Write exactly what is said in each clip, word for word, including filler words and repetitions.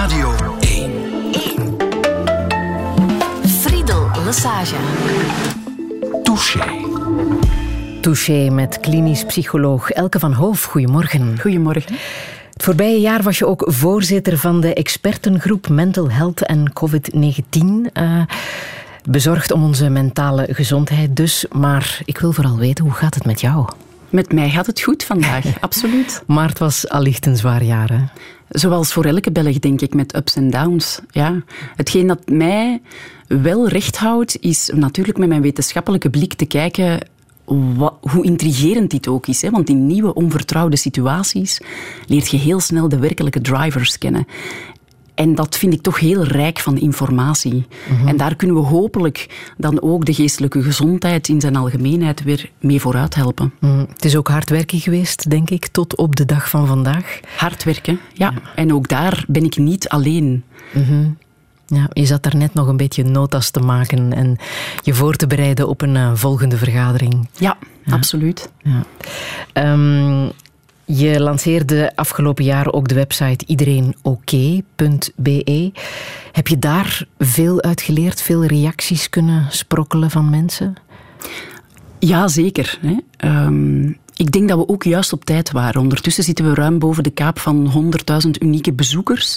Radio één. één. Friedel Lesage. Touché. Touché met klinisch psycholoog Elke van Hoof. Goedemorgen. Goedemorgen. Het voorbije jaar was je ook voorzitter van de expertengroep Mental Health en covid negentien. Uh, bezorgd om onze mentale gezondheid dus. Maar ik wil vooral weten, hoe gaat het met jou? Met mij gaat het goed vandaag, absoluut. Maar het was allicht een zwaar jaar, hè? Zoals voor elke Belg, denk ik, met ups en downs. Ja. Hetgeen dat mij wel recht houdt, is natuurlijk met mijn wetenschappelijke blik te kijken wat, hoe intrigerend dit ook is. Hè? Want in nieuwe, onvertrouwde situaties leert je heel snel de werkelijke drivers kennen. En dat vind ik toch heel rijk van informatie. Mm-hmm. En daar kunnen we hopelijk dan ook de geestelijke gezondheid in zijn algemeenheid weer mee vooruit helpen. Mm, het is ook hard werken geweest, denk ik, tot op de dag van vandaag. Hard werken, ja. ja. En ook daar ben ik niet alleen. Mm-hmm. Ja, je zat daar net nog een beetje notas te maken en je voor te bereiden op een uh, volgende vergadering. Ja, ja. Absoluut. Ja. Um, Je lanceerde afgelopen jaar ook de website iedereen oké punt b e. Heb je daar veel uit geleerd? Veel reacties kunnen sprokkelen van mensen? Ja, zeker. Hè. Um, ik denk dat we ook juist op tijd waren. Ondertussen zitten we ruim boven de kaap van honderdduizend unieke bezoekers.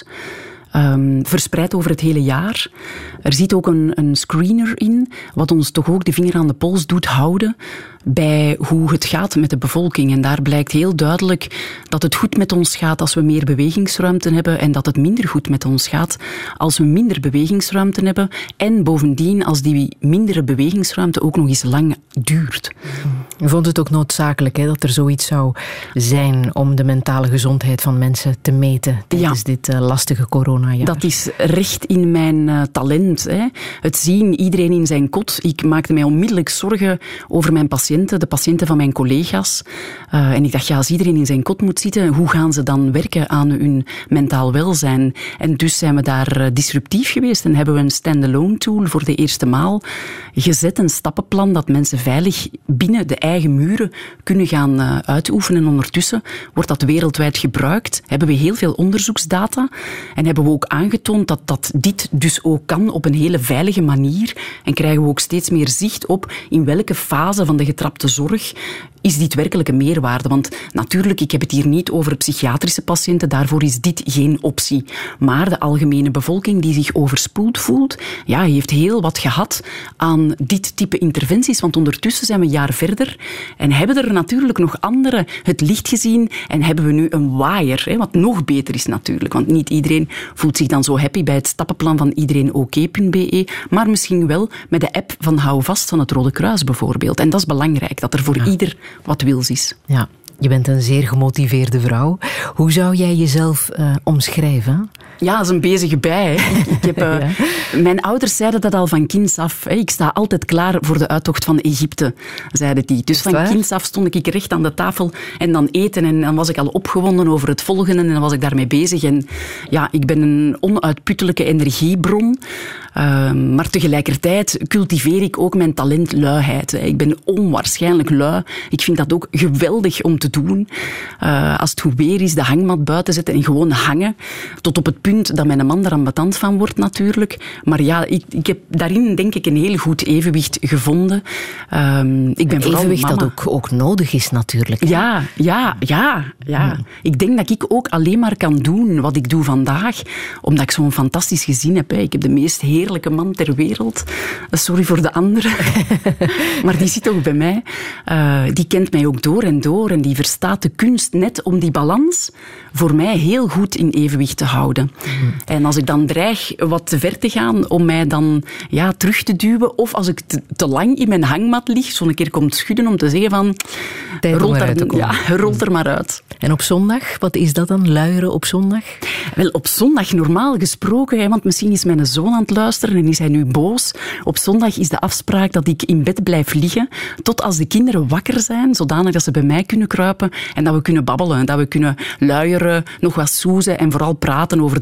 Um, verspreid over het hele jaar. Er zit ook een, een screener in, wat ons toch ook de vinger aan de pols doet houden bij hoe het gaat met de bevolking. En daar blijkt heel duidelijk dat het goed met ons gaat als we meer bewegingsruimte hebben en dat het minder goed met ons gaat als we minder bewegingsruimte hebben en bovendien als die mindere bewegingsruimte ook nog eens lang duurt. Je vond het ook noodzakelijk hè, dat er zoiets zou zijn om de mentale gezondheid van mensen te meten tijdens ja. dit uh, lastige coronajaar. Dat is recht in mijn uh, talent. Hè. Het zien, iedereen in zijn kot. Ik maakte mij onmiddellijk zorgen over mijn patiënten, de patiënten van mijn collega's. Uh, en ik dacht, ja, als iedereen in zijn kot moet zitten, hoe gaan ze dan werken aan hun mentaal welzijn? En dus zijn we daar uh, disruptief geweest en hebben we een stand-alone tool voor de eerste maal gezet, een stappenplan dat mensen veilig binnen de eigen muren kunnen gaan uh, uitoefenen. Ondertussen wordt dat wereldwijd gebruikt. Hebben we heel veel onderzoeksdata en hebben we ook aangetoond dat, dat dit dus ook kan op een hele veilige manier. En krijgen we ook steeds meer zicht op in welke fase van de getrapte zorg is dit werkelijk een meerwaarde. Want natuurlijk, ik heb het hier niet over psychiatrische patiënten, daarvoor is dit geen optie. Maar de algemene bevolking die zich overspoeld voelt, ja, heeft heel wat gehad aan dit type interventies. Want ondertussen zijn we een jaar verder en hebben er natuurlijk nog anderen het licht gezien en hebben we nu een waaier, hè, wat nog beter is natuurlijk. Want niet iedereen voelt zich dan zo happy bij het stappenplan van iedereen oké punt b e, maar misschien wel met de app van Hou Vast van het Rode Kruis bijvoorbeeld. En dat is belangrijk, dat er voor ja. ieder wat wils is. Ja, je bent een zeer gemotiveerde vrouw. Hoe zou jij jezelf uh, omschrijven? Ja, dat is een bezige bij. Hè. Ik heb, uh, ja. Mijn ouders zeiden dat al van kinds af. Hè. Ik sta altijd klaar voor de uittocht van Egypte, zeiden die. Dus van kinds af stond ik recht aan de tafel en dan eten. En dan was ik al opgewonden over het volgende en dan was ik daarmee bezig. En ja, ik ben een onuitputtelijke energiebron. Uh, maar tegelijkertijd cultiveer ik ook mijn talent luiheid. Hè. Ik ben onwaarschijnlijk lui. Ik vind dat ook geweldig om te doen. Uh, als het goed weer is, de hangmat buiten zetten en gewoon hangen. Tot op het punt dat mijn man er ambetant van wordt natuurlijk. Maar ja, ik, ik heb daarin denk ik een heel goed evenwicht gevonden. Um, ik ben een evenwicht mama. dat ook, ook nodig is natuurlijk. Ja, ja, ja. ja. Hmm. Ik denk dat ik ook alleen maar kan doen wat ik doe vandaag, omdat ik zo'n fantastisch gezin heb. Hè. Ik heb de meest heerlijke man ter wereld. Sorry voor de anderen. Maar die zit ook bij mij. Uh, die kent mij ook door en door en die verstaat de kunst net om die balans voor mij heel goed in evenwicht te houden. Mm. En als ik dan dreig wat te ver te gaan om mij dan ja, terug te duwen, of als ik te, te lang in mijn hangmat lig, zo'n keer komt schudden om te zeggen van rolt er, ja, rolt er maar uit. En op zondag, wat is dat dan, luieren op zondag? Wel, op zondag normaal gesproken, hè, want misschien is mijn zoon aan het luisteren en is hij nu boos. Op zondag is de afspraak dat ik in bed blijf liggen tot als de kinderen wakker zijn, zodanig dat ze bij mij kunnen kruipen en dat we kunnen babbelen, dat we kunnen luieren, nog wat soezen en vooral praten over de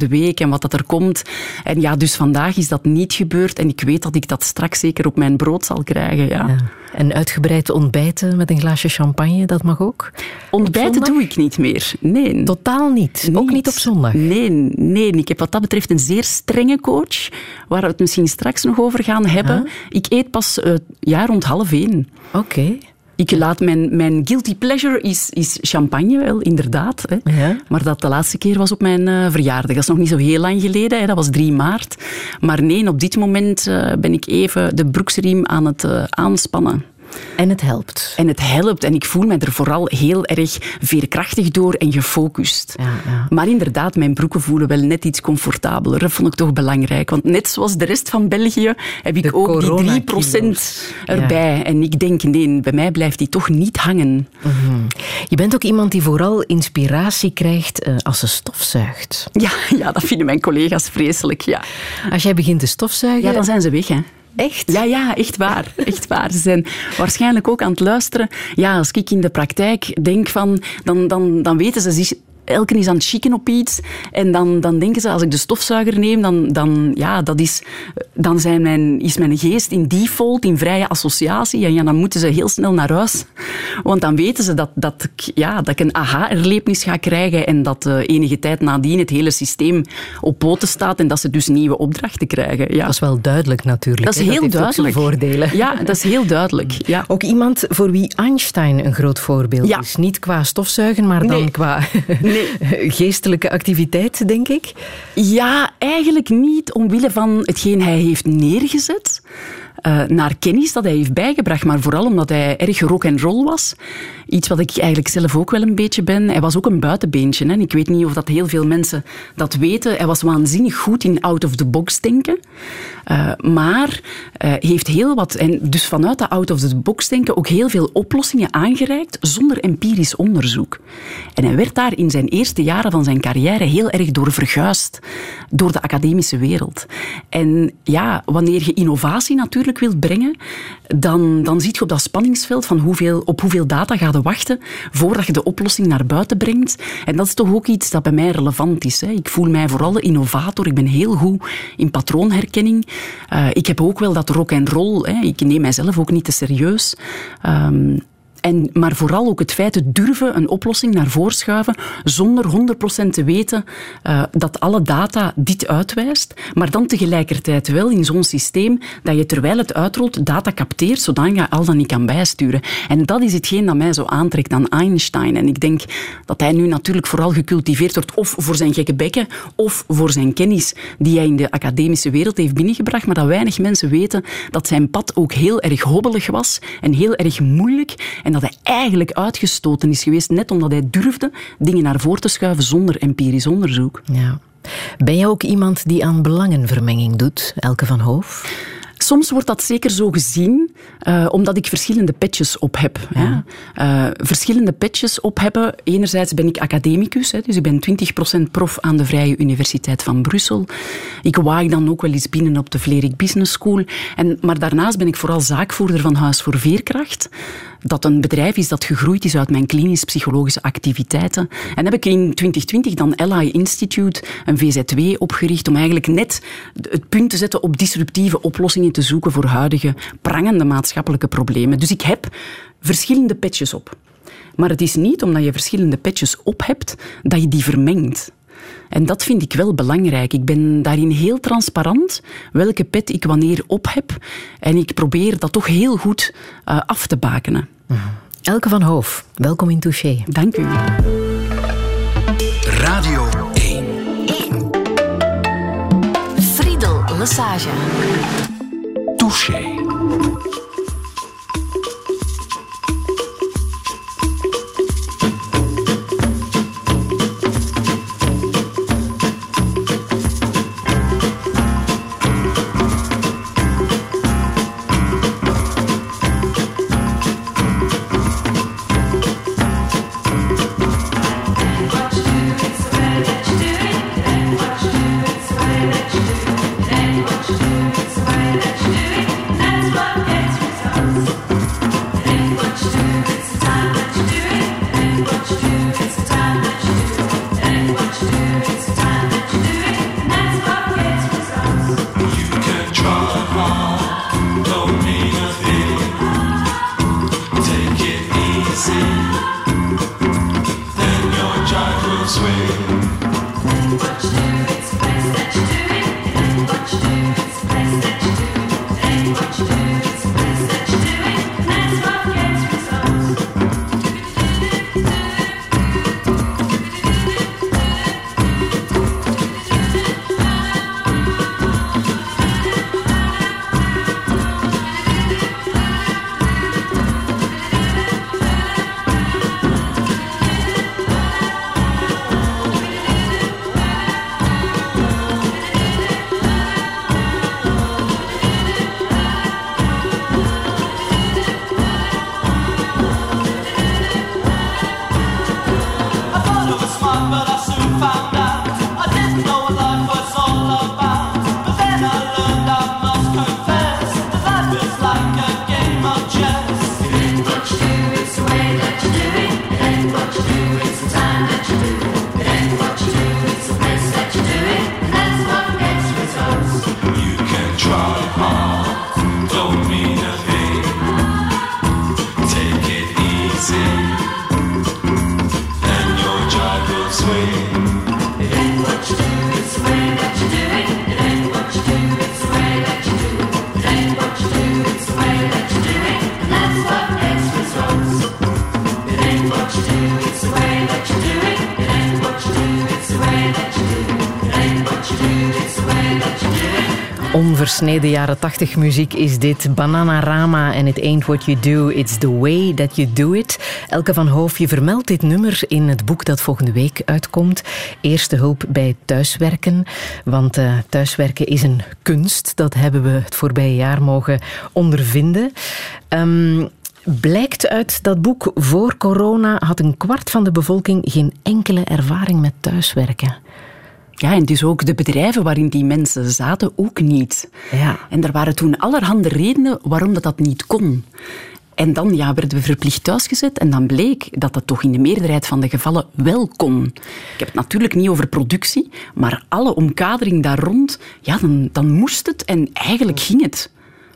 de week en wat dat er komt. En ja, dus vandaag is dat niet gebeurd en ik weet dat ik dat straks zeker op mijn brood zal krijgen. Ja. Ja. En uitgebreid ontbijten met een glaasje champagne, dat mag ook? Ontbijten doe ik niet meer, nee. Totaal niet? niet? Ook niet op zondag? Nee, nee, ik heb wat dat betreft een zeer strenge coach, waar we het misschien straks nog over gaan hebben. Huh? Ik eet pas uh, ja, rond half één. Oké. Okay. Ik laat mijn, mijn guilty pleasure is, is champagne, wel, inderdaad. Hè. Ja. Maar dat de laatste keer was op mijn uh, verjaardag. Dat is nog niet zo heel lang geleden, hè. Dat was drie maart. Maar nee, op dit moment uh, ben ik even de broeksriem aan het uh, aanspannen. En het helpt. En het helpt. En ik voel me er vooral heel erg veerkrachtig door en gefocust. Ja, ja. Maar inderdaad, mijn broeken voelen wel net iets comfortabeler. Dat vond ik toch belangrijk. Want net zoals de rest van België heb ik de ook die drie procent erbij. Ja. En ik denk, nee, bij mij blijft die toch niet hangen. Mm-hmm. Je bent ook iemand die vooral inspiratie krijgt uh, als ze stofzuigt. Ja, ja, dat vinden mijn collega's vreselijk, ja. Als jij begint te stofzuigen... Ja, dan zijn ze weg, hè. Echt? Ja, ja, echt waar. Echt waar. Ze zijn waarschijnlijk ook aan het luisteren. Ja, als ik in de praktijk denk van... Dan, dan, dan weten ze... Elke is aan het chicken op iets. En dan, dan denken ze, als ik de stofzuiger neem, dan, dan, ja, dat is, dan zijn mijn, is mijn geest in default, in vrije associatie. En ja, dan moeten ze heel snel naar huis. Want dan weten ze dat, dat, ik, ja, dat ik een aha-erlevenis ga krijgen en dat uh, enige tijd nadien het hele systeem op poten staat en dat ze dus nieuwe opdrachten krijgen. Ja. Dat is wel duidelijk natuurlijk. Dat is heel dat duidelijk. Ook voordelen. Ja, dat is heel duidelijk. Ja. Ook iemand voor wie Einstein een groot voorbeeld ja. is. Niet qua stofzuigen, maar dan nee. qua... Nee. geestelijke activiteit, denk ik? Ja, eigenlijk niet omwille van hetgeen hij heeft neergezet. Uh, naar kennis dat hij heeft bijgebracht, maar vooral omdat hij erg rock and roll was. Iets wat ik eigenlijk zelf ook wel een beetje ben. Hij was ook een buitenbeentje. Hè. Ik weet niet of dat heel veel mensen dat weten. Hij was waanzinnig goed in out-of-the-box denken. Uh, maar uh, heeft heel wat, en dus vanuit dat out-of-the-box denken, ook heel veel oplossingen aangereikt zonder empirisch onderzoek. En hij werd daar in zijn eerste jaren van zijn carrière heel erg door verguisd. Door de academische wereld. En ja, wanneer je innovatie natuurlijk wilt brengen, dan, dan zie je op dat spanningsveld van hoeveel, op hoeveel data ga je wachten voordat je de oplossing naar buiten brengt. En dat is toch ook iets dat bij mij relevant is. Hè. Ik voel mij vooral innovator. Ik ben heel goed in patroonherkenning. Uh, ik heb ook wel dat rock and roll. Hè. Ik neem mijzelf ook niet te serieus. Um, En, maar vooral ook het feit te durven een oplossing naar voren schuiven zonder honderd procent te weten uh, dat alle data dit uitwijst, maar dan tegelijkertijd wel in zo'n systeem dat je terwijl het uitrolt data capteert, zodat je al dan niet kan bijsturen. En dat is hetgeen dat mij zo aantrekt aan Einstein. En ik denk dat hij nu natuurlijk vooral gecultiveerd wordt of voor zijn gekke bekken of voor zijn kennis die hij in de academische wereld heeft binnengebracht, maar dat weinig mensen weten dat zijn pad ook heel erg hobbelig was en heel erg moeilijk en dat hij eigenlijk uitgestoten is geweest, net omdat hij durfde dingen naar voren te schuiven zonder empirisch onderzoek. Ja. Ben jij ook iemand die aan belangenvermenging doet, Elke van Hoof? Soms wordt dat zeker zo gezien, uh, omdat ik verschillende petjes op heb. Ja. Hè. Uh, verschillende petjes op hebben. Enerzijds ben ik academicus, hè, dus ik ben twintig procent prof aan de Vrije Universiteit van Brussel. Ik waag dan ook wel eens binnen op de Vlerik Business School. En, maar daarnaast ben ik vooral zaakvoerder van Huis voor Veerkracht. Dat een bedrijf is dat gegroeid is uit mijn klinisch-psychologische activiteiten. En heb ik in twintig twintig dan L I Institute, een V Z W, opgericht om eigenlijk net het punt te zetten op disruptieve oplossingen te zoeken voor huidige prangende maatschappelijke problemen. Dus ik heb verschillende petjes op. Maar het is niet omdat je verschillende petjes op hebt, dat je die vermengt. En dat vind ik wel belangrijk. Ik ben daarin heel transparant welke pet ik wanneer op heb. En ik probeer dat toch heel goed uh, af te bakenen. Elke van Hoof, welkom in Touché. Dank u. Radio één. Friedel Lesage. Touché. Let's do it. Onversneden jaren tachtig muziek is dit. Bananarama en It Ain't What You Do, It's The Way That You Do It. Elke van Hoof, je vermeldt dit nummer in het boek dat volgende week uitkomt. Eerste hulp bij thuiswerken. Want uh, thuiswerken is een kunst. Dat hebben we het voorbije jaar mogen ondervinden. Um, Blijkt uit dat boek, voor corona had een kwart van de bevolking geen enkele ervaring met thuiswerken. Ja, en dus ook de bedrijven waarin die mensen zaten ook niet. Ja. En er waren toen allerhande redenen waarom dat, dat niet kon. En dan ja, werden we verplicht thuisgezet en dan bleek dat dat toch in de meerderheid van de gevallen wel kon. Ik heb het natuurlijk niet over productie, maar alle omkadering daar rond, ja, dan, dan moest het en eigenlijk ging het.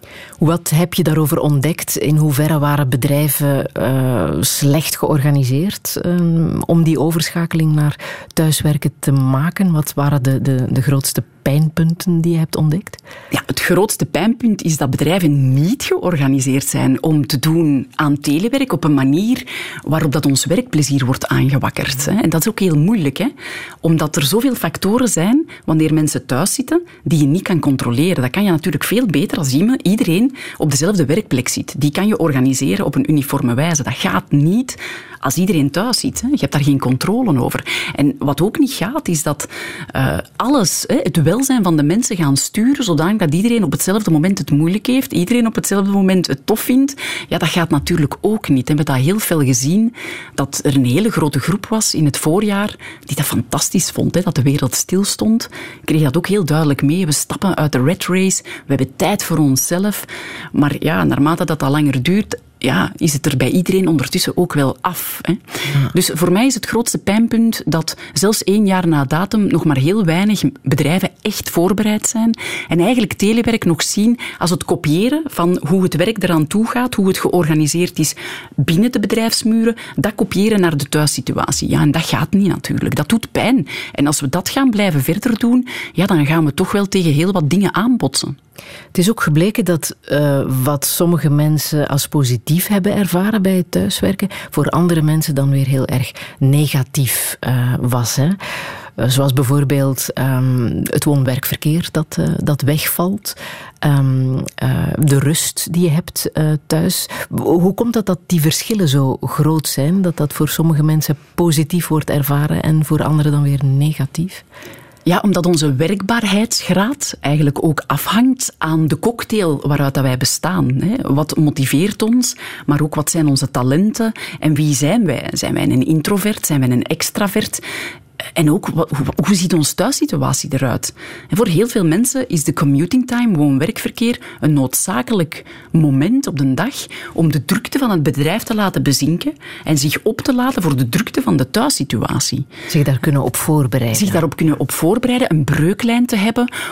Wat heb je daarover ontdekt? In hoeverre waren bedrijven uh, slecht georganiseerd um, om die overschakeling naar thuiswerken te maken? Wat waren de, de, de grootste pijnpunten die je hebt ontdekt? Ja, het grootste pijnpunt is dat bedrijven niet georganiseerd zijn om te doen aan telewerk op een manier waarop dat ons werkplezier wordt aangewakkerd. Hè. En dat is ook heel moeilijk, hè? Omdat er zoveel factoren zijn wanneer mensen thuis zitten die je niet kan controleren. Dat kan je natuurlijk veel beter als iedereen op dezelfde werkplek zit. Die kan je organiseren op een uniforme wijze. Dat gaat niet als iedereen thuis zit. Hè. Je hebt daar geen controle over. En wat ook niet gaat, is dat uh, alles, hè, het welzijn van de mensen gaan sturen zodanig dat iedereen op hetzelfde moment het moeilijk heeft, iedereen op hetzelfde moment het tof vindt. Ja, dat gaat natuurlijk ook niet. We hebben dat heel veel gezien, dat er een hele grote groep was in het voorjaar die dat fantastisch vond, hè, dat de wereld stilstond. Ik kreeg dat ook heel duidelijk mee. We stappen uit de rat race, we hebben tijd voor onszelf. Maar ja, naarmate dat al langer duurt, ja, is het er bij iedereen ondertussen ook wel af. Hè? Ja. Dus voor mij is het grootste pijnpunt dat zelfs één jaar na datum nog maar heel weinig bedrijven echt voorbereid zijn en eigenlijk telewerk nog zien als het kopiëren van hoe het werk eraan toe gaat, hoe het georganiseerd is binnen de bedrijfsmuren, dat kopiëren naar de thuissituatie. Ja, en dat gaat niet natuurlijk. Dat doet pijn. En als we dat gaan blijven verder doen, ja, dan gaan we toch wel tegen heel wat dingen aanbotsen. Het is ook gebleken dat uh, wat sommige mensen als positief hebben ervaren bij het thuiswerken, voor andere mensen dan weer heel erg negatief uh, was. Hè? Uh, zoals bijvoorbeeld um, het woon-werkverkeer dat, uh, dat wegvalt. Um, uh, de rust die je hebt uh, thuis. Hoe komt het dat die verschillen zo groot zijn? Dat dat voor sommige mensen positief wordt ervaren en voor anderen dan weer negatief? Ja, omdat onze werkbaarheidsgraad eigenlijk ook afhangt aan de cocktail waaruit dat wij bestaan. Hè. Wat motiveert ons, maar ook wat zijn onze talenten en wie zijn wij? Zijn wij een introvert? Zijn wij een extravert? En ook, hoe, hoe ziet onze thuissituatie eruit? En voor heel veel mensen is de commuting time, woon-werkverkeer, een noodzakelijk moment op de dag om de drukte van het bedrijf te laten bezinken en zich op te laden voor de drukte van de thuissituatie. Zich daar kunnen op voorbereiden. Zich daarop kunnen op voorbereiden, een breuklijn te hebben,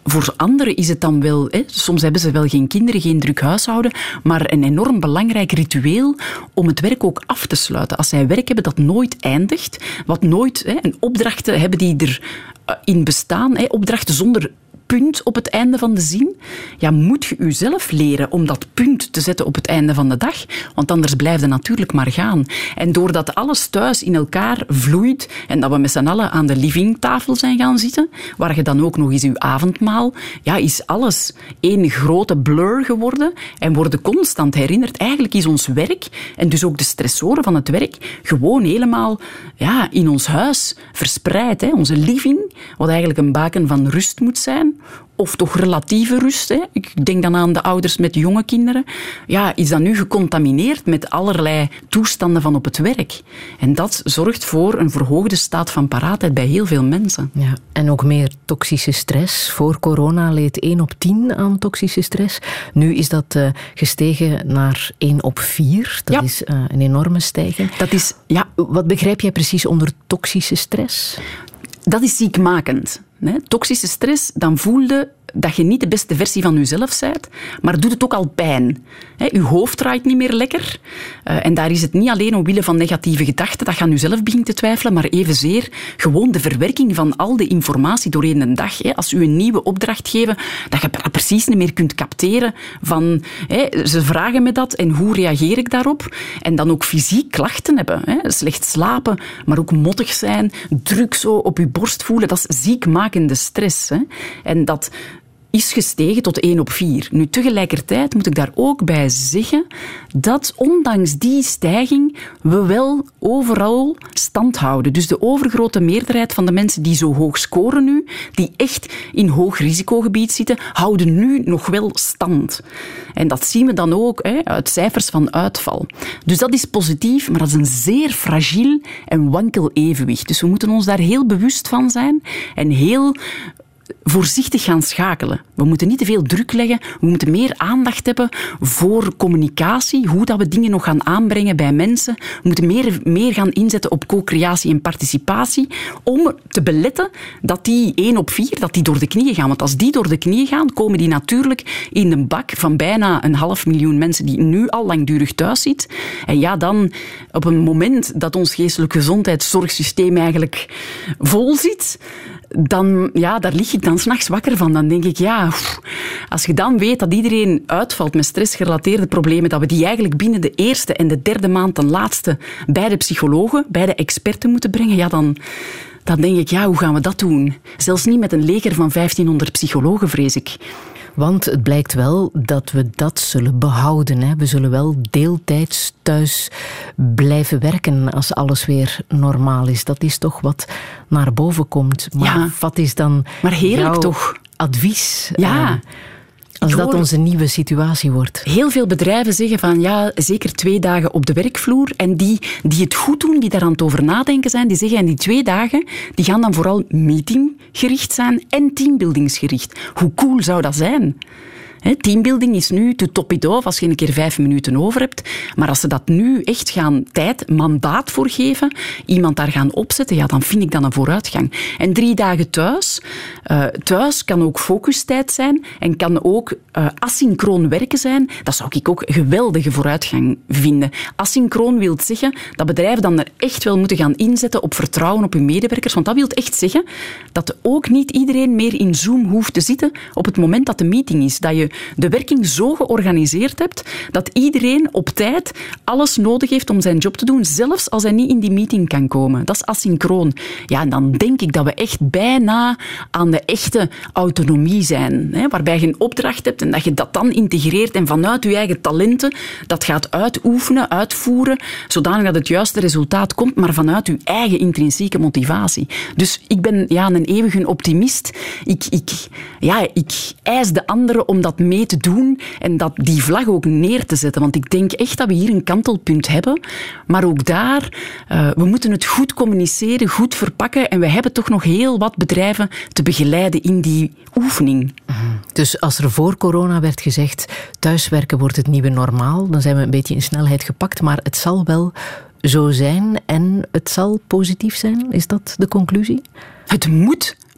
voor anderen is het dan wel... Hè, soms hebben ze wel geen kinderen, geen druk huishouden, maar een enorm belangrijk ritueel om het werk ook af te sluiten. Als zij werk hebben dat nooit eindigt, wat nooit... Hè, en opdrachten hebben die erin bestaan, hè, opdrachten zonder... punt op het einde van de zin, ja, moet je jezelf leren om dat punt te zetten op het einde van de dag, want anders blijft het natuurlijk maar gaan. En doordat alles thuis in elkaar vloeit en dat we met z'n allen aan de livingtafel zijn gaan zitten, waar je dan ook nog eens je avondmaal, ja, is alles één grote blur geworden en worden constant herinnerd. Eigenlijk is ons werk, en dus ook de stressoren van het werk, gewoon helemaal ja, in ons huis verspreid. Hè. Onze living, wat eigenlijk een baken van rust moet zijn, of toch relatieve rust. Hè. Ik denk dan aan de ouders met jonge kinderen. Ja, is dat nu gecontamineerd met allerlei toestanden van op het werk? En dat zorgt voor een verhoogde staat van paraatheid bij heel veel mensen. Ja, en ook meer toxische stress. Voor corona leed één op tien aan toxische stress. Nu is dat uh, gestegen naar één op vier. Dat ja. is uh, een enorme stijging. Dat is, ja. Wat begrijp jij precies onder toxische stress? Dat is ziekmakend. Nee, toxische stress, dan voelde dat je niet de beste versie van jezelf bent, maar doet het ook al pijn. He, je hoofd draait niet meer lekker. Uh, en daar is het niet alleen omwille van negatieve gedachten dat je aan jezelf begint te twijfelen, maar evenzeer gewoon de verwerking van al de informatie doorheen de dag. He, als u een nieuwe opdracht geven, dat je precies niet meer kunt capteren van he, ze vragen me dat en hoe reageer ik daarop? En dan ook fysiek klachten hebben. He, slecht slapen, maar ook mottig zijn, druk zo op je borst voelen, dat is ziekmakende stress. He. En dat is gestegen tot één op vier. Nu, tegelijkertijd moet ik daar ook bij zeggen dat ondanks die stijging we wel overal stand houden. Dus de overgrote meerderheid van de mensen die zo hoog scoren nu, die echt in hoog risicogebied zitten, houden nu nog wel stand. En dat zien we dan ook hè, uit cijfers van uitval. Dus dat is positief, maar dat is een zeer fragiel en wankel evenwicht. Dus we moeten ons daar heel bewust van zijn en heel voorzichtig gaan schakelen. We moeten niet te veel druk leggen. We moeten meer aandacht hebben voor communicatie, hoe dat we dingen nog gaan aanbrengen bij mensen. We moeten meer, meer gaan inzetten op co-creatie en participatie om te beletten dat die één op vier, dat die door de knieën gaan. Want als die door de knieën gaan, komen die natuurlijk in een bak van bijna een half miljoen mensen die nu al langdurig thuis zitten. En ja, dan op een moment dat ons geestelijk gezondheidszorgsysteem eigenlijk vol zit, dan, ja, daar lig ik dan 's nachts wakker van. Dan denk ik, ja, als je dan weet dat iedereen uitvalt met stressgerelateerde problemen, dat we die eigenlijk binnen de eerste en de derde maand ten laatste bij de psychologen, bij de experten moeten brengen, ja, dan, dan denk ik, ja, hoe gaan we dat doen? Zelfs niet met een leger van vijftienhonderd psychologen, vrees ik. Want het blijkt wel dat we dat zullen behouden. Hè. We zullen wel deeltijds thuis blijven werken als alles weer normaal is. Dat is toch wat naar boven komt. Maar ja, wat is dan maar heerlijk jouw toch? advies? Ja. Uh, als dat onze nieuwe situatie wordt. Heel veel bedrijven zeggen van ja, zeker twee dagen op de werkvloer. En die, die het goed doen, die daar aan het over nadenken zijn, die zeggen en die twee dagen, die gaan dan vooral meetinggericht zijn en teambuildingsgericht. Hoe cool zou dat zijn? He, teambuilding is nu to top it off als je een keer vijf minuten over hebt. Maar als ze dat nu echt gaan tijd, mandaat voor geven, iemand daar gaan opzetten, ja, dan vind ik dat een vooruitgang. En drie dagen thuis. Uh, thuis kan ook focustijd zijn en kan ook uh, asynchroon werken zijn. Dat zou ik ook een geweldige vooruitgang vinden. Asynchroon wil zeggen dat bedrijven dan er echt wel moeten gaan inzetten op vertrouwen op hun medewerkers. Want dat wil echt zeggen dat ook niet iedereen meer in Zoom hoeft te zitten op het moment dat de meeting is. Dat je de werking zo georganiseerd hebt dat iedereen op tijd alles nodig heeft om zijn job te doen, zelfs als hij niet in die meeting kan komen. Dat is asynchroon. Ja, en dan denk ik dat we echt bijna aan de echte autonomie zijn, hè, waarbij je een opdracht hebt en dat je dat dan integreert en vanuit je eigen talenten dat gaat uitoefenen, uitvoeren, zodanig dat het juiste resultaat komt, maar vanuit je eigen intrinsieke motivatie. Dus ik ben ja, een eeuwige optimist. Ik, ik, ja, ik eis de anderen om dat mee te doen en dat die vlag ook neer te zetten. Want ik denk echt dat we hier een kantelpunt hebben. Maar ook daar, uh, we moeten het goed communiceren, goed verpakken en we hebben toch nog heel wat bedrijven te begeleiden in die oefening. Dus als er voor corona werd gezegd, thuiswerken wordt het nieuwe normaal, dan zijn we een beetje in snelheid gepakt, maar het zal wel zo zijn en het zal positief zijn? Is dat de conclusie? Het moet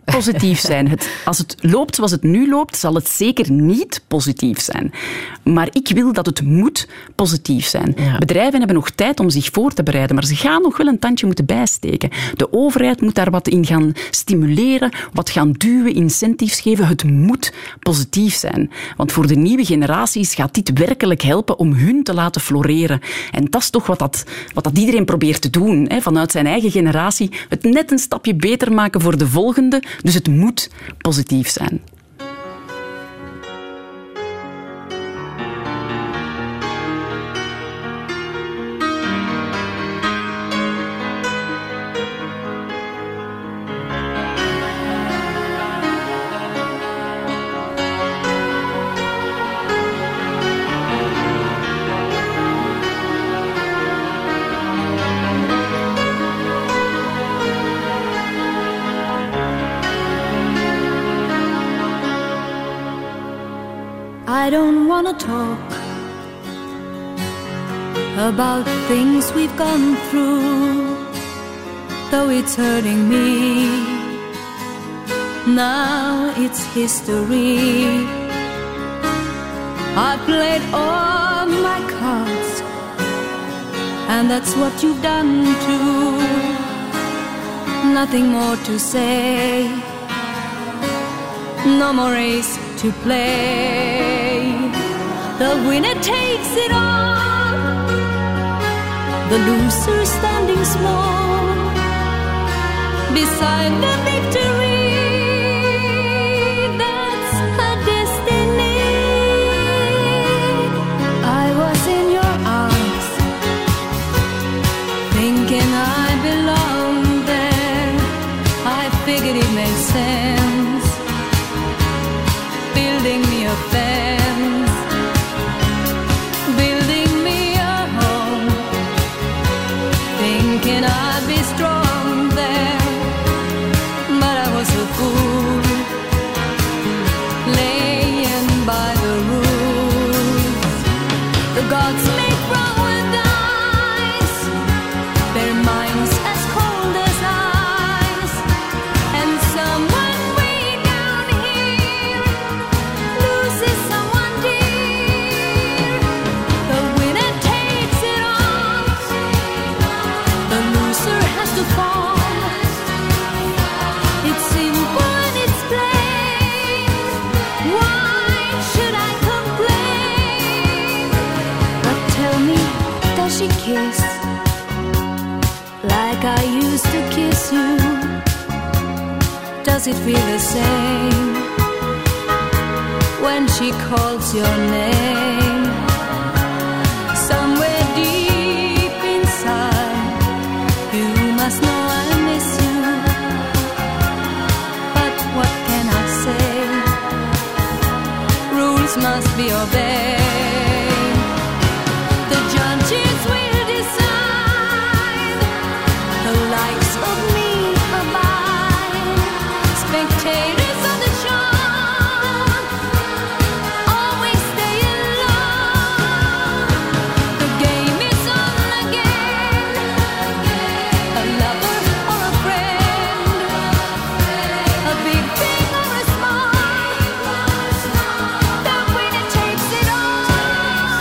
positief zijn. Het, als het loopt zoals het nu loopt, zal het zeker niet positief zijn. Maar ik wil dat het moet positief zijn. Ja. Bedrijven hebben nog tijd om zich voor te bereiden, maar ze gaan nog wel een tandje moeten bijsteken. De overheid moet daar wat in gaan stimuleren, wat gaan duwen, incentives geven. Het moet positief zijn. Want voor de nieuwe generaties gaat dit werkelijk helpen om hun te laten floreren. En dat is toch wat dat, wat dat iedereen probeert te doen. Hè? Vanuit zijn eigen generatie het net een stapje beter maken voor de volgende. Dus het moet positief zijn. I don't wanna talk about things we've gone through, though it's hurting me. Now it's history. I played all my cards, and that's what you've done too. Nothing more to say, no more race to play. The winner takes it all, the loser standing small beside the victory. That's her destiny. I was in your arms, thinking I belonged there. I figured it made sense, building me a fence, building me a home, thinking I'd be strong there, but I was a fool, laying by the rules. The gods make wrong with dice, their minds as cold as ice, and someone way down here loses someone dear. The winner takes it all, the loser has to fall. It's simple and it's plain. Why should I complain? But tell me, does she kiss like I used to kiss you? Does it feel the same when she calls your name? Somewhere deep inside, you must know I miss you. But what can I say? Rules must be obeyed. The judges will decide, the likes of me abide. Spectators of the show always stay alone. The game is on again, a lover or a friend, a big thing or a small, the winner takes it all.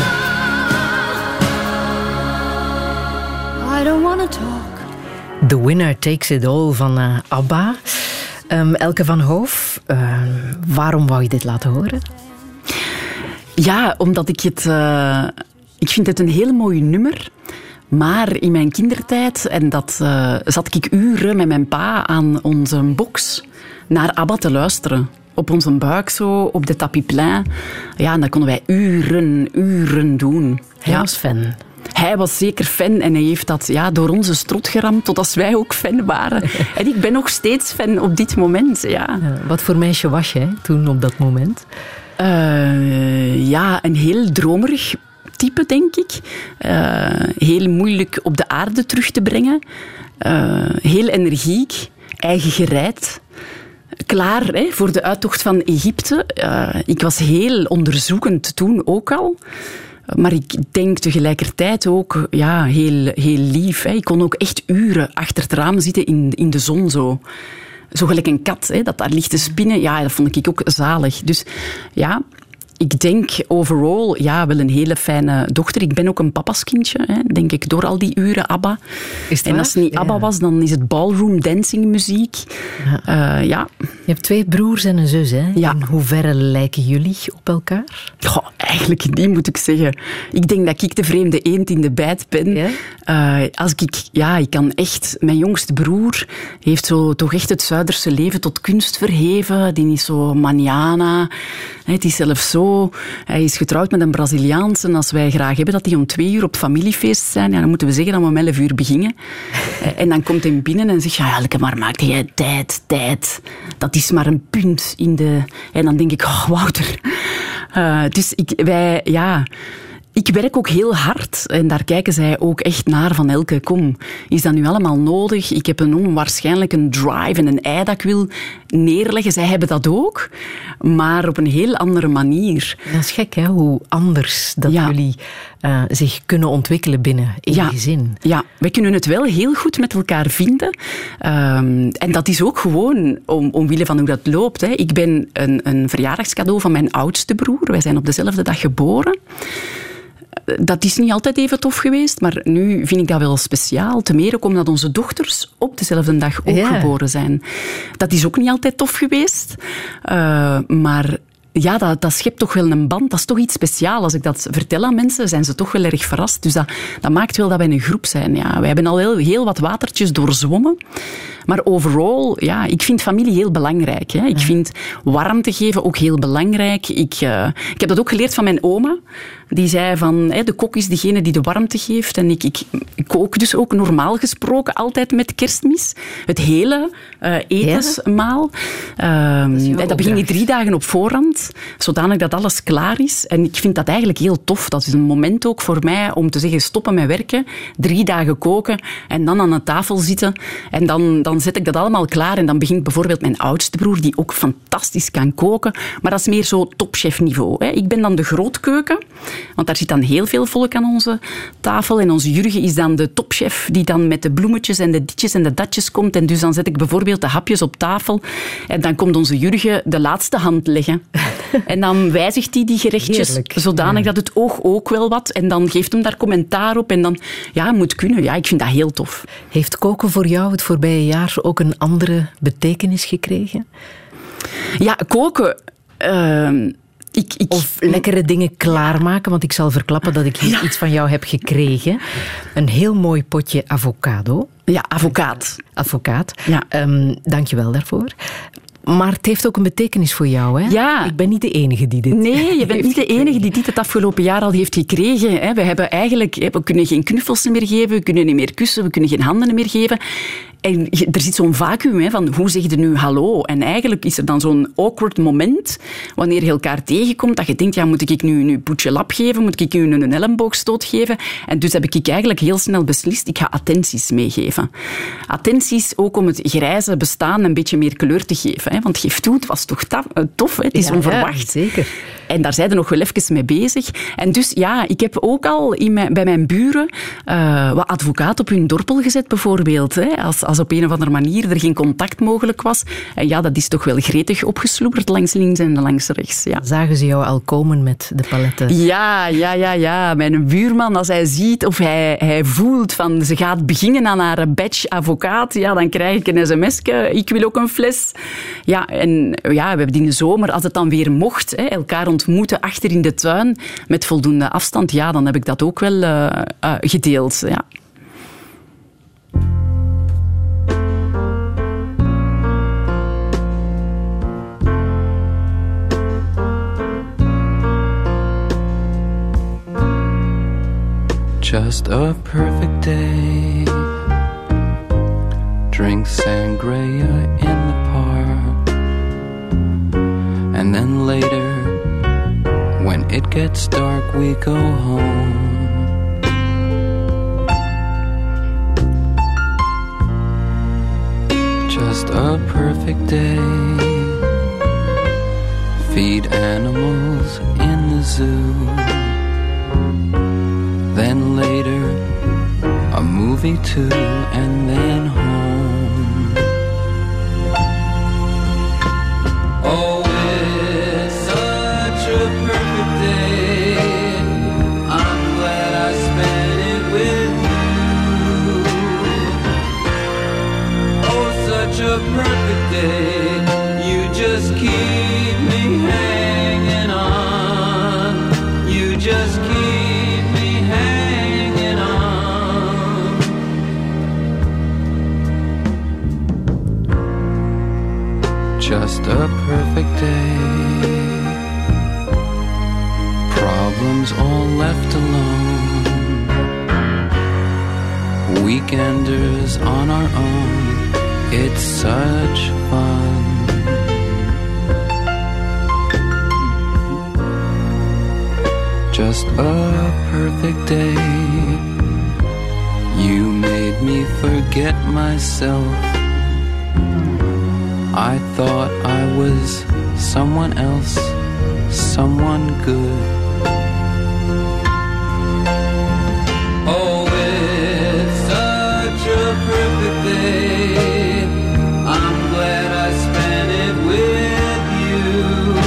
I don't wanna talk. The Winner Takes It All van uh, ABBA. Um, Elke van Hoof, uh, waarom wou je dit laten horen? Ja, omdat ik het... Uh, ik vind het een heel mooi nummer. Maar in mijn kindertijd, en dat uh, zat ik uren met mijn pa aan onze box naar ABBA te luisteren. Op onze buik zo, op de tapis-plein. Ja, en dat konden wij uren, uren doen. Hij Ja. was fan. Hij was zeker fan en hij heeft dat ja, door onze strot geramd totdat wij ook fan waren. En ik ben nog steeds fan op dit moment. Ja, Uh, wat voor meisje was jij toen op dat moment? uh, ja een heel dromerig type, denk ik. Uh, heel moeilijk op de aarde terug te brengen. Uh, heel energiek, eigen gereid. Klaar hè, voor de uittocht van Egypte. Uh, ik was heel onderzoekend toen ook al. Maar ik denk tegelijkertijd ook ja, heel, heel lief. Hè. Ik kon ook echt uren achter het raam zitten in, in de zon zo. zo gelijk een kat, hè, dat daar ligt te spinnen. Ja, dat vond ik ook zalig. Dus ja... Ik denk overal, ja, wel een hele fijne dochter. Ik ben ook een papaskindje, hè, denk ik, door al die uren ABBA. Is het en als het niet ABBA ja. was, dan is het ballroom dancing muziek. Ja. Uh, ja. Je hebt twee broers en een zus, hè? Ja. In hoeverre lijken jullie op elkaar? Goh, eigenlijk niet, moet ik zeggen. Ik denk dat ik de vreemde eend in de bijt ben. Ja? Uh, als ik, ja, ik kan echt... Mijn jongste broer heeft zo toch echt het Zuiderse leven tot kunst verheven. Die is zo manjana. Het is zelfs zo... Hij is getrouwd met een Braziliaanse. En als wij graag hebben dat die om twee uur op familiefeest zijn, ja, dan moeten we zeggen dat we om elf uur beginnen. En dan komt hij binnen en zegt, ja, Elke, maar maak jij tijd, tijd. Dat is maar een punt in de... En dan denk ik, oh, Wouter. Uh, dus ik, wij, ja... Ik werk ook heel hard en daar kijken zij ook echt naar van Elke, kom, is dat nu allemaal nodig? Ik heb een onwaarschijnlijk een drive en een ei dat ik wil neerleggen. Zij hebben dat ook, maar op een heel andere manier. Dat is gek, hè? Hoe anders dat ja. jullie uh, zich kunnen ontwikkelen binnen één ja. gezin. Ja, wij kunnen het wel heel goed met elkaar vinden. Um, en dat is ook gewoon om, omwille van hoe dat loopt. Hè. Ik ben een, een verjaardagscadeau van mijn oudste broer. Wij zijn op dezelfde dag geboren. Dat is niet altijd even tof geweest, maar nu vind ik dat wel speciaal. Ten meer ook omdat onze dochters op dezelfde dag ook ja. geboren zijn. Dat is ook niet altijd tof geweest. Uh, maar ja, dat, dat schept toch wel een band. Dat is toch iets speciaals. Als ik dat vertel aan mensen, zijn ze toch wel erg verrast. Dus dat, dat maakt wel dat wij een groep zijn. Ja, wij hebben al heel, heel wat watertjes doorzwommen. Maar overal, ja, ik vind familie heel belangrijk. Hè. Ik vind warmte geven ook heel belangrijk. Ik, uh, ik heb dat ook geleerd van mijn oma. Die zei van, hè, de kok is degene die de warmte geeft. En ik, ik, ik kook dus ook normaal gesproken altijd met kerstmis. Het hele uh, etensmaal. Ja? Uh, dat, dat begint niet drie dagen op voorhand. Zodanig dat alles klaar is. En ik vind dat eigenlijk heel tof. Dat is een moment ook voor mij om te zeggen, stoppen met werken. Drie dagen koken. En dan aan de tafel zitten. En dan... dan Dan zet ik dat allemaal klaar en dan begint bijvoorbeeld mijn oudste broer, die ook fantastisch kan koken. Maar dat is meer zo topchefniveau. Hè. Ik ben dan de grootkeuken, want daar zit dan heel veel volk aan onze tafel. En onze Jurgen is dan de topchef, die dan met de bloemetjes en de ditjes en de datjes komt. En dus dan zet ik bijvoorbeeld de hapjes op tafel. En dan komt onze Jurgen de laatste hand leggen. En dan wijzigt hij die gerechtjes, Heerlijk. zodanig dat het oog ook wel wat. En dan geeft hem daar commentaar op. En dan, ja, moet kunnen. Ja, ik vind dat heel tof. Heeft koken voor jou het voorbije jaar ook een andere betekenis gekregen? Ja, koken... Uh, ik, ik, of lekkere dingen klaarmaken, want ik zal verklappen dat ik hier ja. iets van jou heb gekregen. Een heel mooi potje avocado. Ja, avocaat. Avocaat. Ja. Um, dank je wel daarvoor. Maar het heeft ook een betekenis voor jou, hè? Ja. Ik ben niet de enige die dit Nee, je bent niet de gekregen. enige die dit het afgelopen jaar al heeft gekregen. We hebben eigenlijk... We kunnen geen knuffels meer geven, we kunnen niet meer kussen, we kunnen geen handen meer geven. En er zit zo'n vacuüm hè, van hoe zeg je nu hallo? En eigenlijk is er dan zo'n awkward moment wanneer je elkaar tegenkomt dat je denkt, ja, moet ik nu een poetje lap geven? Moet ik nu een elleboogstoot geven? En dus heb ik eigenlijk heel snel beslist, ik ga attenties meegeven. Attenties ook om het grijze bestaan een beetje meer kleur te geven. Hè? Want geef toe, het was toch tof, hè? Het is ja, onverwacht. Ja, zeker. En daar zijn we nog wel even mee bezig. En dus ja, ik heb ook al in mijn, bij mijn buren uh, wat advocaat op hun dorpel gezet, bijvoorbeeld. Hè? Als, als op een of andere manier er geen contact mogelijk was. En ja, dat is toch wel gretig opgesloeperd langs links en langs rechts. Ja. Zagen ze jou al komen met de paletten? Ja, ja, ja, ja. Mijn buurman, als hij ziet of hij, hij voelt van ze gaat beginnen aan haar badge advocaat, ja, dan krijg ik een sms'je. Ik wil ook een fles. Ja, en ja, we hebben in de zomer, als het dan weer mocht, hè, elkaar ontmoeten achter in de tuin met voldoende afstand, ja, dan heb ik dat ook wel uh, uh, gedeeld. Ja. Just a perfect day. Drink sangria in the park. And then later, when it gets dark, we go home. Just a perfect day. Feed animals in the zoo. Then later, a movie too, and then home. just a perfect day. Problems all left alone. Weekenders on our own. It's such fun. Just a perfect day. You made me forget myself. I thought I was someone else, someone good. Oh, it's such a perfect day. I'm glad I spent it with you.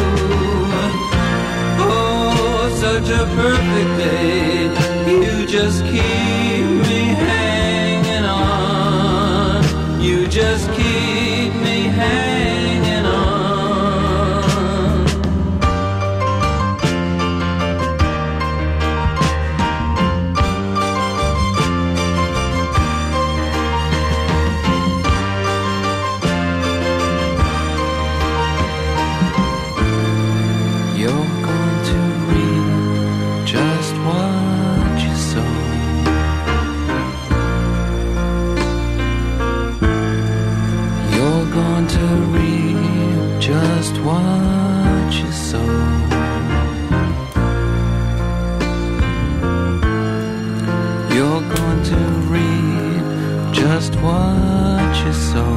Oh, such a perfect day. You just keep me hanging on. You just keep me hanging on. You're going to reap just what you sow. You're going to reap just what you sow. You're going to reap just what you sow.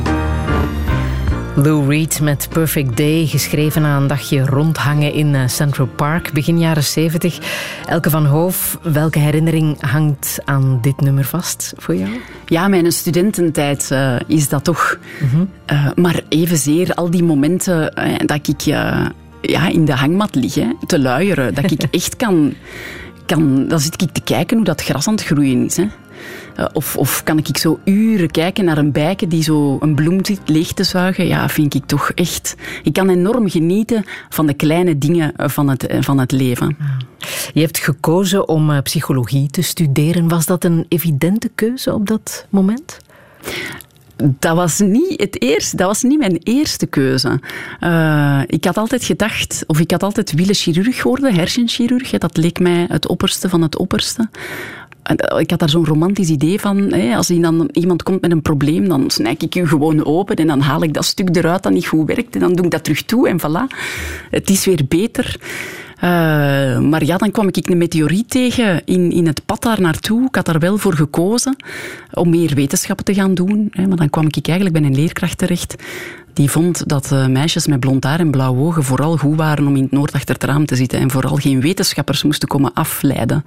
Lou Reed met Perfect Day, geschreven na een dagje rondhangen in Central Park, begin jaren zeventig. Elke van Hoof, welke herinnering hangt aan dit nummer vast voor jou? Ja, mijn studententijd uh, is dat toch. Mm-hmm. Uh, maar evenzeer al die momenten uh, dat ik uh, ja, in de hangmat lig, hè, te luieren. Dat ik echt kan, kan... Dan zit ik te kijken hoe dat gras aan het groeien is, hè. Uh, of, of kan ik zo uren kijken naar een bijke die zo een bloem zit leeg te zuigen? Ja, vind ik toch echt... Ik kan enorm genieten van de kleine dingen van het, van het leven. Je hebt gekozen om uh, psychologie te studeren. Was dat een evidente keuze op dat moment? Dat was niet het eerste, dat was niet mijn eerste keuze. Uh, ik had altijd gedacht, of ik had altijd willen chirurg worden, hersenchirurg. Dat leek mij het opperste van het opperste. Ik had daar zo'n romantisch idee van, hè, als dan iemand komt met een probleem, dan snij ik u gewoon open en dan haal ik dat stuk eruit dat niet goed werkt en dan doe ik dat terug toe en voilà. Het is weer beter. Uh, maar ja, dan kwam ik een meteoriet tegen in, in het pad daar naartoe. Ik had daar wel voor gekozen om meer wetenschappen te gaan doen. Hè, maar dan kwam ik eigenlijk bij een leerkracht terecht die vond dat uh, meisjes met blond haar en blauwe ogen vooral goed waren om in het noord achter het raam te zitten en vooral geen wetenschappers moesten komen afleiden.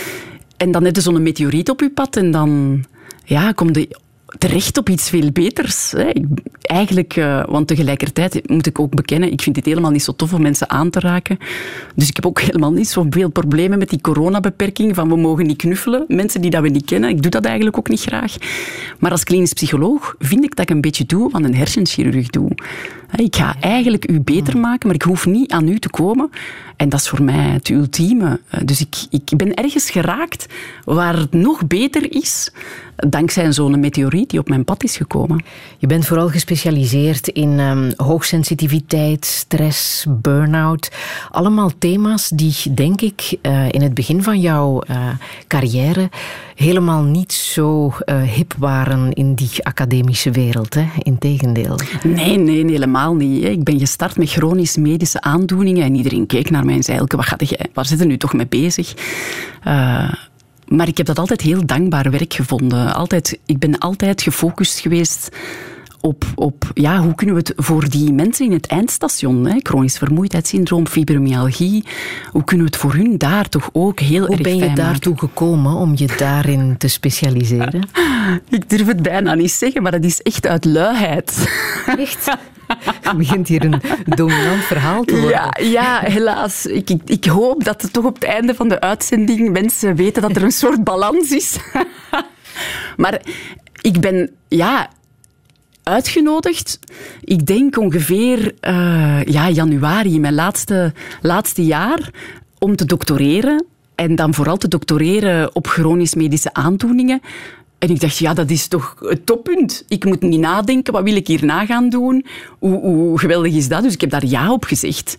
En dan heb je zo'n meteoriet op je pad en dan ja, kom je terecht op iets veel beters. Hè. Ik, eigenlijk, uh, want tegelijkertijd moet ik ook bekennen, ik vind het helemaal niet zo tof om mensen aan te raken. Dus ik heb ook helemaal niet zoveel problemen met die coronabeperking van we mogen niet knuffelen. Mensen die dat we niet kennen, ik doe dat eigenlijk ook niet graag. Maar als klinisch psycholoog vind ik dat ik een beetje doe wat een hersenchirurg doe. Ik ga eigenlijk u beter maken, maar ik hoef niet aan u te komen. En dat is voor mij het ultieme. Dus ik, ik ben ergens geraakt waar het nog beter is, dankzij zo'n meteoriet die op mijn pad is gekomen. Je bent vooral gespecialiseerd in um, hoogsensitiviteit, stress, burn-out. Allemaal thema's die, denk ik, uh, in het begin van jouw uh, carrière helemaal niet zo uh, hip waren in die academische wereld. Hè? Integendeel. Nee, nee, helemaal niet. Ik ben gestart met chronisch medische aandoeningen en iedereen keek naar mij en zei, Elke, wat gaat jij, waar zit je nu toch mee bezig? Uh, maar ik heb dat altijd heel dankbaar werk gevonden. Altijd, ik ben altijd gefocust geweest op, op ja, hoe kunnen we het voor die mensen in het eindstation, hè, chronisch vermoeidheidssyndroom, fibromyalgie, hoe kunnen we het voor hun daar toch ook heel hoe erg fijn maken? Hoe ben je daartoe gekomen om je daarin te specialiseren? Ik durf het bijna niet zeggen, maar dat is echt uit luiheid. Echt? Het begint hier een dominant verhaal te worden. Ja, ja helaas. Ik, ik, ik hoop dat het toch op het einde van de uitzending mensen weten dat er een soort balans is. Maar ik ben... ja. uitgenodigd. Ik denk ongeveer uh, ja, januari, mijn laatste, laatste jaar, om te doctoreren. En dan vooral te doctoreren op chronisch medische aandoeningen. En ik dacht, ja, dat is toch het toppunt. Ik moet niet nadenken, wat wil ik hierna gaan doen? Hoe, hoe geweldig is dat? Dus ik heb daar ja op gezegd.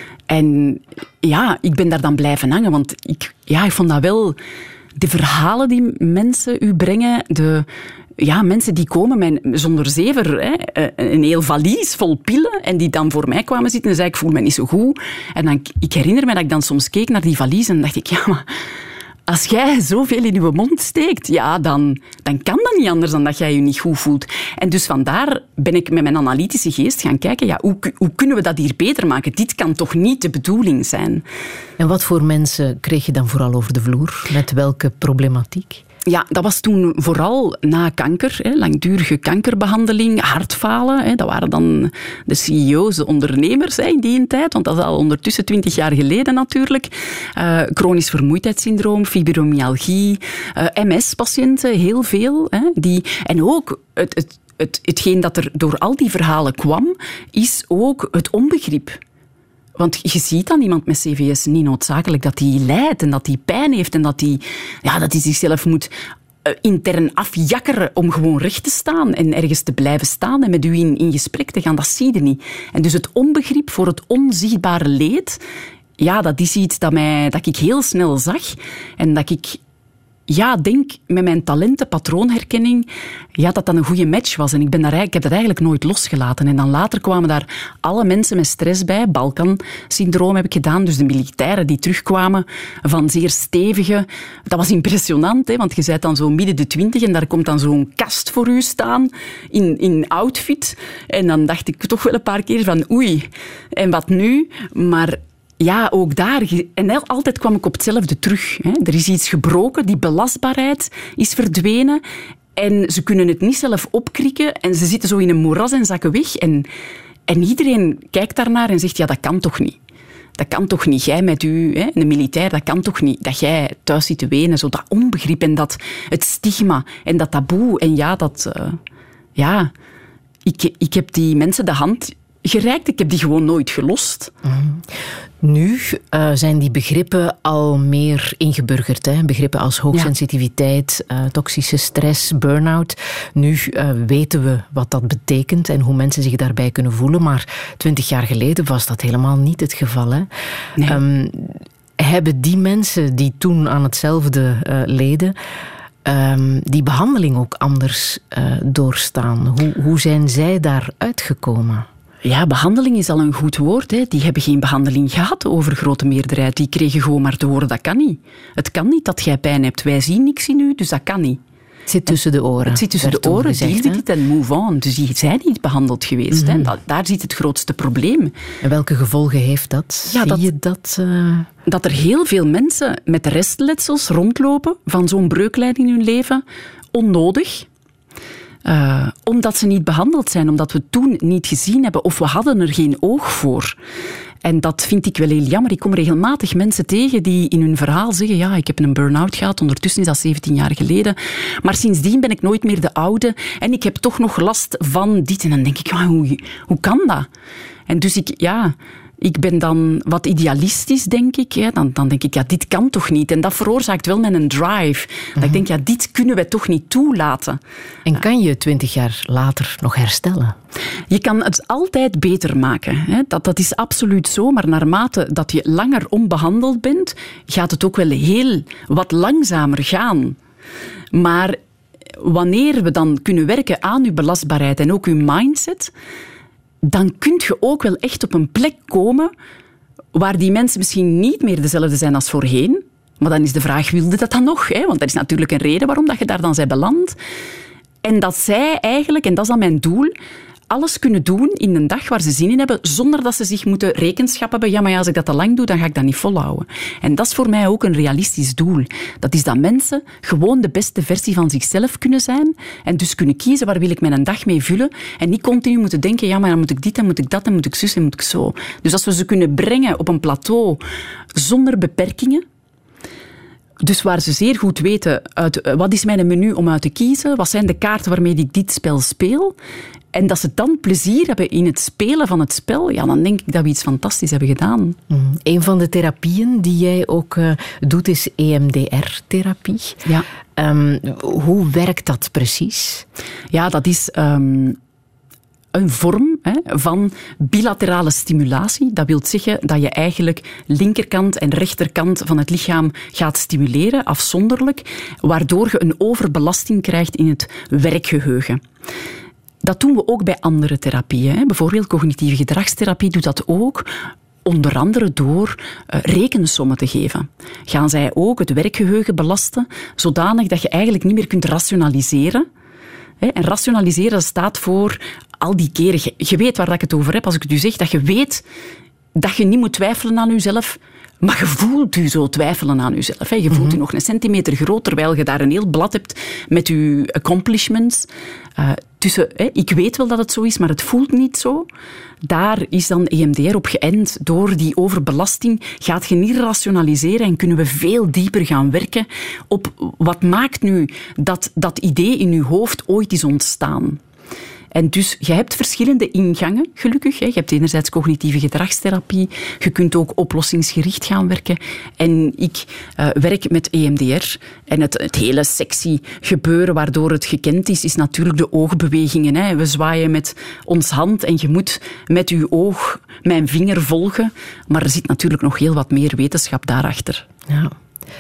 En ja, ik ben daar dan blijven hangen, want ik, ja, ik vond dat wel... De verhalen die mensen u brengen, de... Ja, mensen die komen met, zonder zever, hè, een heel valies vol pillen en die dan voor mij kwamen zitten en zeiden, ik voel me niet zo goed. En dan, ik herinner me dat ik dan soms keek naar die valies en dacht ik, ja, maar als jij zoveel in je mond steekt, ja, dan, dan kan dat niet anders dan dat jij je niet goed voelt. En dus vandaar ben ik met mijn analytische geest gaan kijken, ja, hoe, hoe kunnen we dat hier beter maken? Dit kan toch niet de bedoeling zijn? En wat voor mensen kreeg je dan vooral over de vloer? Met welke problematiek? Ja, dat was toen vooral na kanker, hè, langdurige kankerbehandeling, hartfalen. Hè, dat waren dan de C E O's, de ondernemers hè, in die tijd, want dat is al ondertussen twintig jaar geleden natuurlijk. Uh, chronisch vermoeidheidssyndroom, fibromyalgie, uh, M S-patiënten, heel veel. Hè, die, en ook het, het, het, hetgeen dat er door al die verhalen kwam, is ook het onbegrip. Want je ziet dan iemand met C V S niet noodzakelijk dat hij lijdt en dat hij pijn heeft en dat hij, ja, dat hij zichzelf moet uh, intern afjakkeren om gewoon recht te staan en ergens te blijven staan en met u in, in gesprek te gaan. Dat zie je niet. En dus het onbegrip voor het onzichtbare leed, ja, dat is iets dat, mij, dat ik heel snel zag en dat ik... Ja, denk met mijn talenten, patroonherkenning, ja, dat dat een goede match was. En ik, ben daar, ik heb dat eigenlijk nooit losgelaten. En dan later kwamen daar alle mensen met stress bij. Balkan-syndroom heb ik gedaan. Dus de militairen die terugkwamen van zeer stevige... Dat was impressionant, hè, want je bent dan zo midden de twintig en daar komt dan zo'n kast voor u staan in, in outfit. En dan dacht ik toch wel een paar keer van oei, en wat nu? Maar... Ja, ook daar. En altijd kwam ik op hetzelfde terug. Er is iets gebroken, die belastbaarheid is verdwenen. En ze kunnen het niet zelf opkrikken. En ze zitten zo in een moeras en zakken weg. En, en iedereen kijkt daarnaar en zegt, ja, dat kan toch niet. Dat kan toch niet. Jij met u, hè, een militair, dat kan toch niet. Dat jij thuis zit te wenen, zo dat onbegrip en dat, het stigma en dat taboe. En ja, dat... Uh, ja, ik, ik heb die mensen de hand gereikt. Ik heb die gewoon nooit gelost. Mm. Nu uh, zijn die begrippen al meer ingeburgerd. Hè? Begrippen als hoogsensitiviteit, uh, toxische stress, burn-out. Nu uh, weten we wat dat betekent en hoe mensen zich daarbij kunnen voelen. Maar twintig jaar geleden was dat helemaal niet het geval. Hè? Nee. Um, hebben die mensen die toen aan hetzelfde uh, leden... Um, die behandeling ook anders uh, doorstaan? Hoe, hoe zijn zij daar uitgekomen? Ja, behandeling is al een goed woord. Hè. Die hebben geen behandeling gehad over grote meerderheid. Die kregen gewoon maar te horen, dat kan niet. Het kan niet dat jij pijn hebt. Wij zien niks in u, dus dat kan niet. Het zit tussen de oren. Het zit tussen de oren, deal with it en move on. Dus die zijn niet behandeld geweest. Mm-hmm. Hè. Dat, daar zit het grootste probleem. En welke gevolgen heeft dat? Ja, Zie dat, je dat? Uh... Dat er heel veel mensen met restletsels rondlopen van zo'n breuklijn in hun leven. Onnodig. Uh, omdat ze niet behandeld zijn, omdat we het toen niet gezien hebben of we hadden er geen oog voor. En dat vind ik wel heel jammer. Ik kom regelmatig mensen tegen die in hun verhaal zeggen, ja, ik heb een burn-out gehad, ondertussen is dat zeventien jaar geleden, maar sindsdien ben ik nooit meer de oude en ik heb toch nog last van dit. En dan denk ik, ja, hoe, hoe kan dat? En dus ik, ja... Ik ben dan wat idealistisch, denk ik. Hè. Dan, dan denk ik, ja, dit kan toch niet? En dat veroorzaakt wel mijn drive. Dat mm-hmm. ik denk, ja, dit kunnen we toch niet toelaten. En kan je twintig jaar later nog herstellen? Je kan het altijd beter maken. Hè. Dat, dat is absoluut zo. Maar naarmate dat je langer onbehandeld bent, gaat het ook wel heel wat langzamer gaan. Maar wanneer we dan kunnen werken aan uw belastbaarheid en ook uw mindset... dan kun je ook wel echt op een plek komen waar die mensen misschien niet meer dezelfde zijn als voorheen. Maar dan is de vraag, wilde dat dan nog? Hè? Want er is natuurlijk een reden waarom dat je daar dan bent beland. En dat zij eigenlijk, en dat is dan mijn doel, alles kunnen doen in een dag waar ze zin in hebben, zonder dat ze zich moeten rekenschap hebben. Ja, maar ja, als ik dat te lang doe, dan ga ik dat niet volhouden. En dat is voor mij ook een realistisch doel. Dat is dat mensen gewoon de beste versie van zichzelf kunnen zijn en dus kunnen kiezen waar wil ik mijn dag mee vullen en niet continu moeten denken, ja, maar dan moet ik dit, dan moet ik dat, dan moet ik zus en moet ik zo. Dus als we ze kunnen brengen op een plateau zonder beperkingen, Dus waar ze zeer goed weten, uit, uh, wat is mijn menu om uit te kiezen? Wat zijn de kaarten waarmee ik dit spel speel? En dat ze dan plezier hebben in het spelen van het spel, ja, dan denk ik dat we iets fantastisch hebben gedaan. Mm. Een van de therapieën die jij ook uh, doet is E M D R-therapie. Ja. Um, hoe werkt dat precies? Ja, dat is um, een vorm hè, van bilaterale stimulatie. Dat wil zeggen dat je eigenlijk linkerkant en rechterkant van het lichaam gaat stimuleren, afzonderlijk, waardoor je een overbelasting krijgt in het werkgeheugen. Dat doen we ook bij andere therapieën. Hè. Bijvoorbeeld cognitieve gedragstherapie doet dat ook. Onder andere door uh, rekensommen te geven. Gaan zij ook het werkgeheugen belasten, zodanig dat je eigenlijk niet meer kunt rationaliseren. Hè. En rationaliseren staat voor al die keren. Je, je weet waar ik het over heb als ik het u zeg, dat je weet dat je niet moet twijfelen aan jezelf. Maar je voelt je zo twijfelen aan jezelf. Je voelt mm-hmm. je nog een centimeter groot, terwijl je daar een heel blad hebt met je accomplishments. Uh, tussen, hè, ik weet wel dat het zo is, maar het voelt niet zo. Daar is dan E M D R op geënt. Door die overbelasting gaat je niet rationaliseren en kunnen we veel dieper gaan werken op wat maakt nu dat dat idee in je hoofd ooit is ontstaan. En dus, je hebt verschillende ingangen, gelukkig. Hè. Je hebt enerzijds cognitieve gedragstherapie. Je kunt ook oplossingsgericht gaan werken. En ik uh, werk met E M D R. En het, het hele sexy gebeuren waardoor het gekend is, is natuurlijk de oogbewegingen. Hè. We zwaaien met ons hand en je moet met je oog mijn vinger volgen. Maar er zit natuurlijk nog heel wat meer wetenschap daarachter. Ja.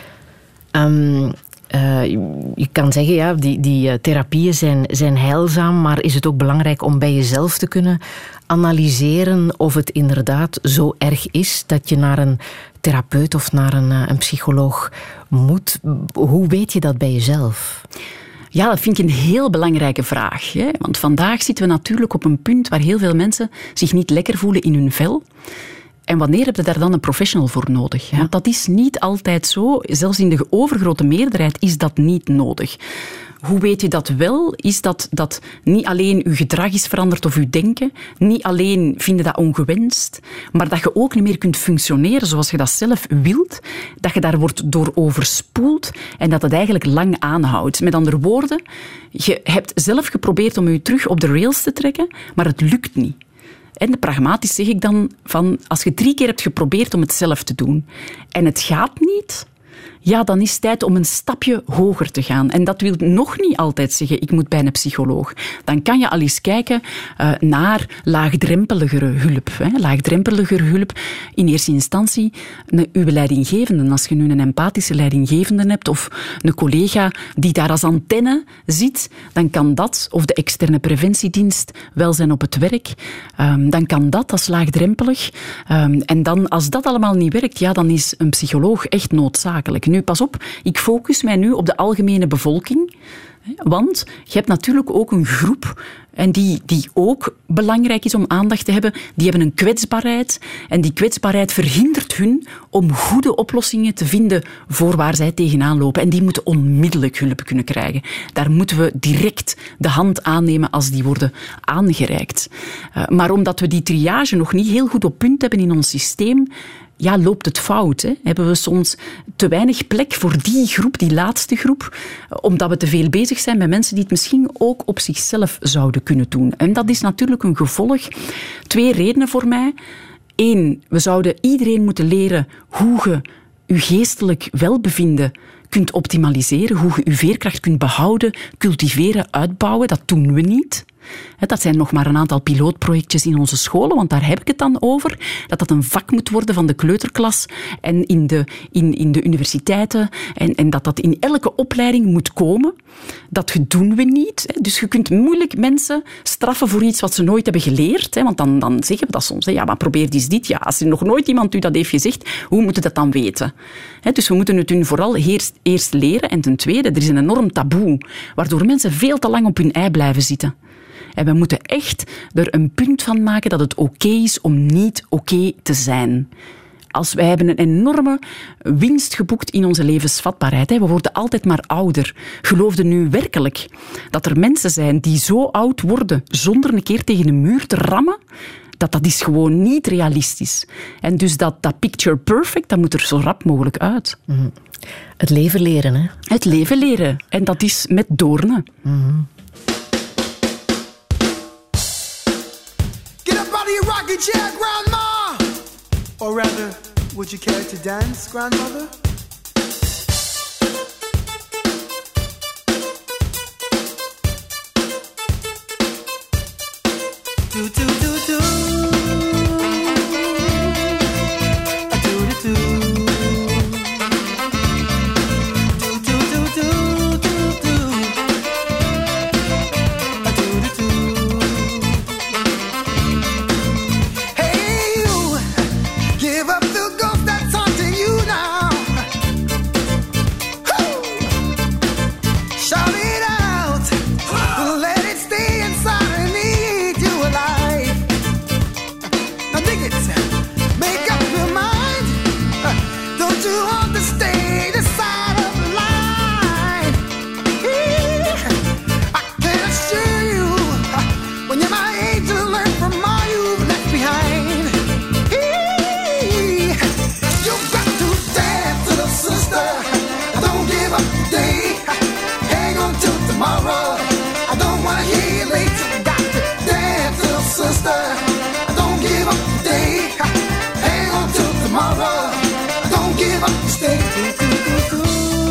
Um... Uh, je kan zeggen, ja, die, die uh, therapieën zijn, zijn heilzaam, maar is het ook belangrijk om bij jezelf te kunnen analyseren of het inderdaad zo erg is dat je naar een therapeut of naar een, uh, een psycholoog moet? Hoe weet je dat bij jezelf? Ja, dat vind ik een heel belangrijke vraag. Hè? Want vandaag zitten we natuurlijk op een punt waar heel veel mensen zich niet lekker voelen in hun vel. En wanneer heb je daar dan een professional voor nodig? Ja. Want dat is niet altijd zo. Zelfs in de overgrote meerderheid is dat niet nodig. Hoe weet je dat wel? Is dat, dat niet alleen je gedrag is veranderd of je denken, niet alleen vinden dat ongewenst, maar dat je ook niet meer kunt functioneren zoals je dat zelf wilt, dat je daar wordt door overspoeld en dat het eigenlijk lang aanhoudt. Met andere woorden, je hebt zelf geprobeerd om je terug op de rails te trekken, maar het lukt niet. En pragmatisch zeg ik dan van, als je drie keer hebt geprobeerd om het zelf te doen en het gaat niet, ja, dan is het tijd om een stapje hoger te gaan. En dat wil nog niet altijd zeggen, ik moet bij een psycholoog. Dan kan je al eens kijken uh, naar laagdrempeligere hulp. Hè. Laagdrempeligere hulp, in eerste instantie, een, uw leidinggevende. Als je nu een empathische leidinggevende hebt of een collega die daar als antenne zit, dan kan dat, of de externe preventiedienst, welzijn op het werk, um, dan kan dat als laagdrempelig. Um, en dan, als dat allemaal niet werkt, ja, dan is een psycholoog echt noodzakelijk. Nu, pas op, ik focus mij nu op de algemene bevolking. Want je hebt natuurlijk ook een groep en die, die ook belangrijk is om aandacht te hebben. Die hebben een kwetsbaarheid en die kwetsbaarheid verhindert hun om goede oplossingen te vinden voor waar zij tegenaan lopen. En die moeten onmiddellijk hulp kunnen krijgen. Daar moeten we direct de hand aannemen als die worden aangereikt. Uh, maar omdat we die triage nog niet heel goed op punt hebben in ons systeem, ja, loopt het fout. Hè? Hebben we soms te weinig plek voor die groep, die laatste groep, omdat we te veel bezig zijn met mensen die het misschien ook op zichzelf zouden kunnen doen. En dat is natuurlijk een gevolg. Twee redenen voor mij. Eén, we zouden iedereen moeten leren hoe je je geestelijk welbevinden kunt optimaliseren, hoe je je veerkracht kunt behouden, cultiveren, uitbouwen. Dat doen we niet. Dat zijn nog maar een aantal pilootprojectjes in onze scholen, want daar heb ik het dan over. Dat dat een vak moet worden van de kleuterklas en in de, in, in de universiteiten. En, en dat dat in elke opleiding moet komen. Dat doen we niet. Dus je kunt moeilijk mensen straffen voor iets wat ze nooit hebben geleerd. Want dan, dan zeggen we dat soms. Ja, maar probeer eens dit. Ja, als er nog nooit iemand u dat heeft gezegd, hoe moet je dat dan weten? Dus we moeten het hun vooral eerst, eerst leren. En ten tweede, er is een enorm taboe, waardoor mensen veel te lang op hun ei blijven zitten. En we moeten echt er een punt van maken dat het oké is om niet oké te zijn. Als wij hebben een enorme winst geboekt in onze levensvatbaarheid. We worden altijd maar ouder. Geloofde nu werkelijk dat er mensen zijn die zo oud worden zonder een keer tegen een muur te rammen? dat dat is gewoon niet realistisch. En dus dat, dat picture perfect, dat moet er zo rap mogelijk uit. Mm-hmm. Het leven leren, hè? Het leven leren. En dat is met doornen. Mm-hmm. Get up out of your rocking chair, grandma! Or rather, would you care to dance, grandmother? Do, do, do, do. A do, do, do. Do, do, do, do, do, do. A do, do, do. Hey, you, give up the ghost that's haunting you now. Woo! Shout it out, let it stay inside and eat you alive. Now dig it, make up your mind. Don't you want to stay this side of the line? I can assure you, when you're my age, you'll learn from all you've left behind. You've got to dance, little sister. Don't give up today. Hang on till tomorrow. I don't wanna hear you late. You got to dance, little sister. Don't give up today. Hang on till tomorrow. Don't give up, stay. Do, do, do, do.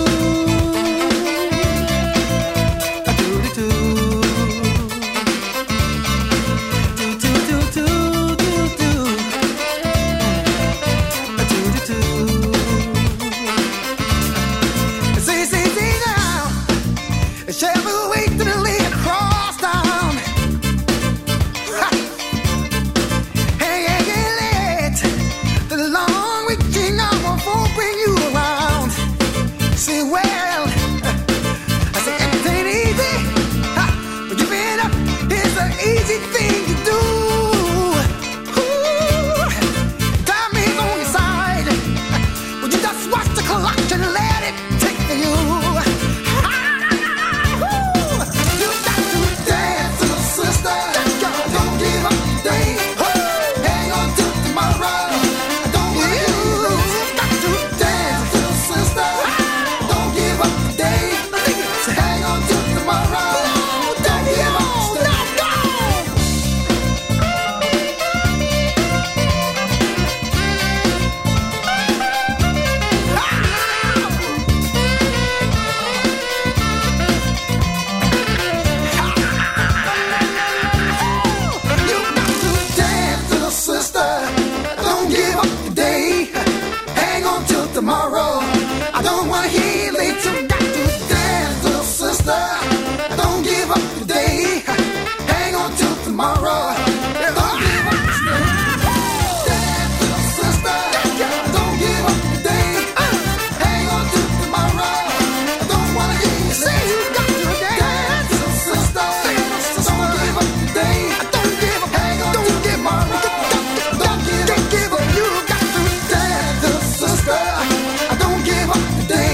A do, do, do. Do, do, do, do, do, do. A do, do, do. Say, say, say now. Shall we wait till the lay across town? Ha! Hey, hey, hey, late. The long reaching arm won't bring you around. Say, well, I say it ain't easy. Ha! But giving up is an easy thing to do. Ooh, time is on your side. Would you just watch the clock and let it take for you? You got to dance, little sister. Don't give up today. Hang on till tomorrow. Don't give up. You got to dance, little sister. Don't give up today. Hang on till tomorrow. Don't give up. You got to dance, little sister. Don't give up today. Hang on till tomorrow. I don't wanna hear you late. You got to dance, little sister. Don't give up today. Hang on till tomorrow. Don't give up today. Dance, little sister. Don't give up today. Hang on till tomorrow. I don't wanna hear you say you got to dance, little sister. Don't give up today. Don't give up. Hang on till tomorrow. Don't give up. Give up. You got to dance, little sister. Don't give up today.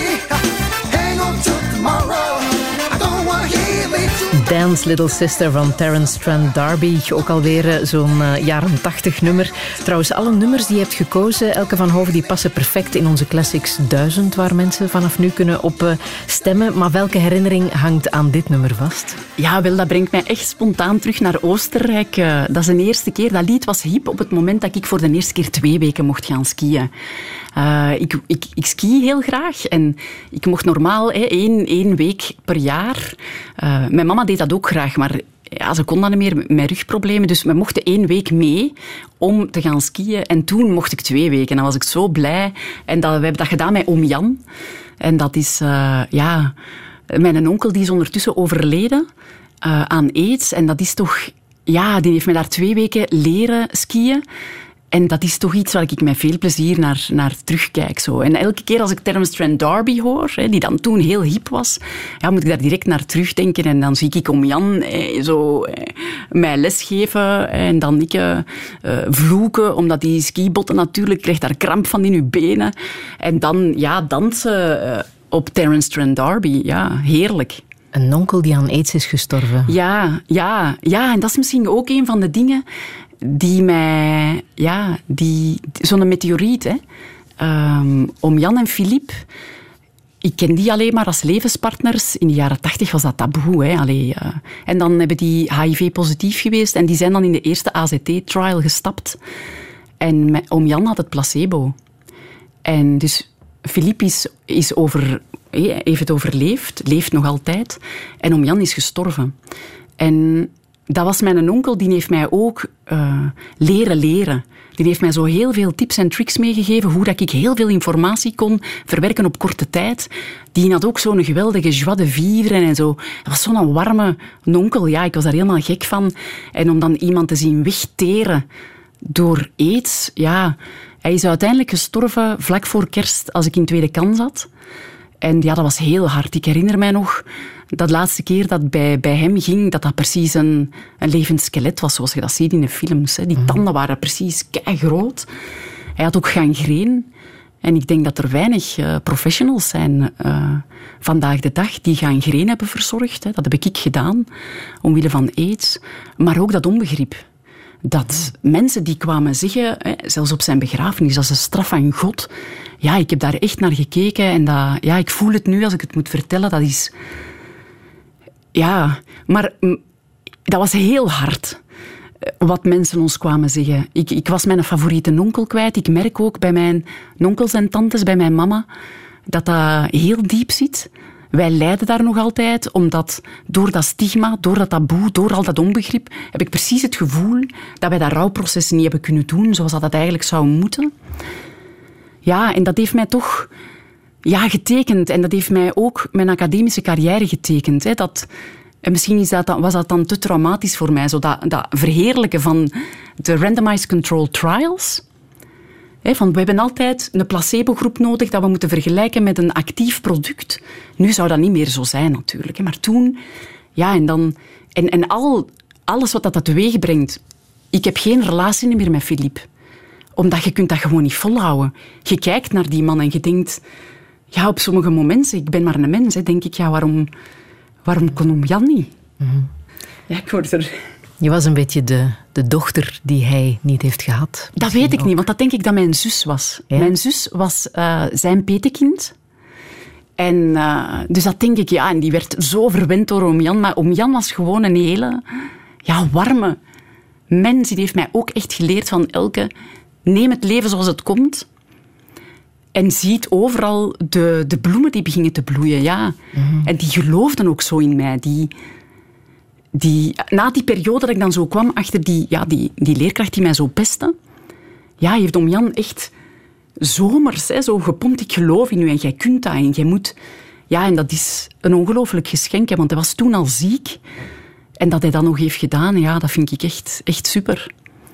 Hang on till tomorrow. I don't wanna hear you late. Dance Little Sister van Terence Trent D'Arby. Ook alweer eh, zo'n eh, jaren tachtig nummer. Trouwens, alle nummers die je hebt gekozen, Elke van Hoven, die passen perfect in onze Classics duizend, waar mensen vanaf nu kunnen op eh, stemmen. Maar welke herinnering hangt aan dit nummer vast? Ja, wel, dat brengt mij echt spontaan terug naar Oostenrijk. Uh, dat is de eerste keer. Dat lied was hip op het moment dat ik voor de eerste keer twee weken mocht gaan skiën. Uh, ik, ik, ik ski heel graag en ik mocht normaal hè, één, één week per jaar. Uh, mijn mama deed dat ook graag, maar ja, ze kon dat niet meer met rugproblemen. Dus we mochten één week mee om te gaan skiën. En toen mocht ik twee weken. En dan was ik zo blij. En dat, we hebben dat gedaan met oom Jan. En dat is, uh, ja... Mijn onkel die is ondertussen overleden uh, aan aids. En dat is toch... Ja, die heeft mij daar twee weken leren skiën. En dat is toch iets waar ik met veel plezier naar, naar terugkijk. Zo. En elke keer als ik Terence Trent D'Arby hoor, hè, die dan toen heel hip was, ja, moet ik daar direct naar terugdenken. En dan zie ik oom Jan eh, zo, eh, mij lesgeven en dan ik eh, vloeken, omdat die skibotten natuurlijk, krijgt daar kramp van in uw benen. En dan ja, dansen eh, op Terence Trent D'Arby. Ja, heerlijk. Een onkel die aan aids is gestorven. Ja, ja, ja, en dat is misschien ook een van de dingen die mij... Ja, die, zo'n meteoriet, hè. Um, Oom Jan en Philippe... Ik ken die alleen maar als levenspartners. In de jaren tachtig was dat taboe. Hè. Allee, uh, en dan hebben die H I V-positief geweest en die zijn dan in de eerste A Z T-trial gestapt. En met, oom Jan had het placebo. En dus Philippe is, is over, heeft het overleefd, leeft nog altijd. En oom Jan is gestorven. En dat was mijn onkel, die heeft mij ook uh, leren leren. Die heeft mij zo heel veel tips en tricks meegegeven, hoe dat ik heel veel informatie kon verwerken op korte tijd. Die had ook zo'n geweldige joie de vivre en zo. Dat was zo'n warme onkel, ja, ik was daar helemaal gek van. En om dan iemand te zien wegteren door aids, ja... Hij is uiteindelijk gestorven vlak voor kerst, als ik in tweede kan zat. En ja, dat was heel hard. Ik herinner mij nog dat laatste keer dat bij, bij hem ging, dat dat precies een, een levend skelet was, zoals je dat ziet in de films. Hè. Die tanden waren precies keigroot. Hij had ook gangreen. En ik denk dat er weinig uh, professionals zijn uh, vandaag de dag die gangreen hebben verzorgd. Hè. Dat heb ik gedaan, omwille van aids. Maar ook dat onbegrip. Dat mensen die kwamen zeggen, hè, zelfs op zijn begrafenis, dat is een straf van God. Ja, ik heb daar echt naar gekeken en dat, ja, ik voel het nu als ik het moet vertellen. Dat is... Ja, maar m, dat was heel hard, wat mensen ons kwamen zeggen. Ik, ik was mijn favoriete onkel kwijt. Ik merk ook bij mijn onkels en tantes, bij mijn mama, dat dat heel diep zit. Wij lijden daar nog altijd, omdat door dat stigma, door dat taboe, door al dat onbegrip, heb ik precies het gevoel dat wij dat rouwproces niet hebben kunnen doen zoals dat eigenlijk zou moeten. Ja, en dat heeft mij toch ja, getekend. En dat heeft mij ook mijn academische carrière getekend. Hè. Dat, en misschien is dat, was dat dan te traumatisch voor mij, zo dat, dat verheerlijken van de randomized controlled trials. He, van, we hebben altijd een placebo-groep nodig dat we moeten vergelijken met een actief product. Nu zou dat niet meer zo zijn, natuurlijk. Hè. Maar toen... Ja, en dan... En, en al, alles wat dat teweeg brengt... Ik heb geen relatie meer met Philippe. Omdat je kunt dat gewoon niet volhouden. Je kijkt naar die man en je denkt... Ja, op sommige momenten, ik ben maar een mens, hè, denk ik, ja, waarom, waarom kon oom Jan niet? Mm-hmm. Ja, ik word er... Je was een beetje de, de dochter die hij niet heeft gehad. Dat weet ik ook niet, want dat denk ik dat mijn zus was. Ja? Mijn zus was uh, zijn petekind. En uh, dus dat denk ik, ja, en die werd zo verwend door oom Jan. Maar oom Jan was gewoon een hele ja, warme mens. Die heeft mij ook echt geleerd van Elke, neem het leven zoals het komt. En ziet overal de, de bloemen die beginnen te bloeien, ja. Mm-hmm. En die geloofden ook zo in mij. Die... Die, na die periode dat ik dan zo kwam achter die, ja, die, die leerkracht die mij zo pestte, ja, heeft oom Jan echt zomers hè, zo gepompt. Ik geloof in u en jij kunt dat en jij moet... Ja, en dat is een ongelooflijk geschenk, hè, want hij was toen al ziek. En dat hij dat nog heeft gedaan, ja, dat vind ik echt, echt super.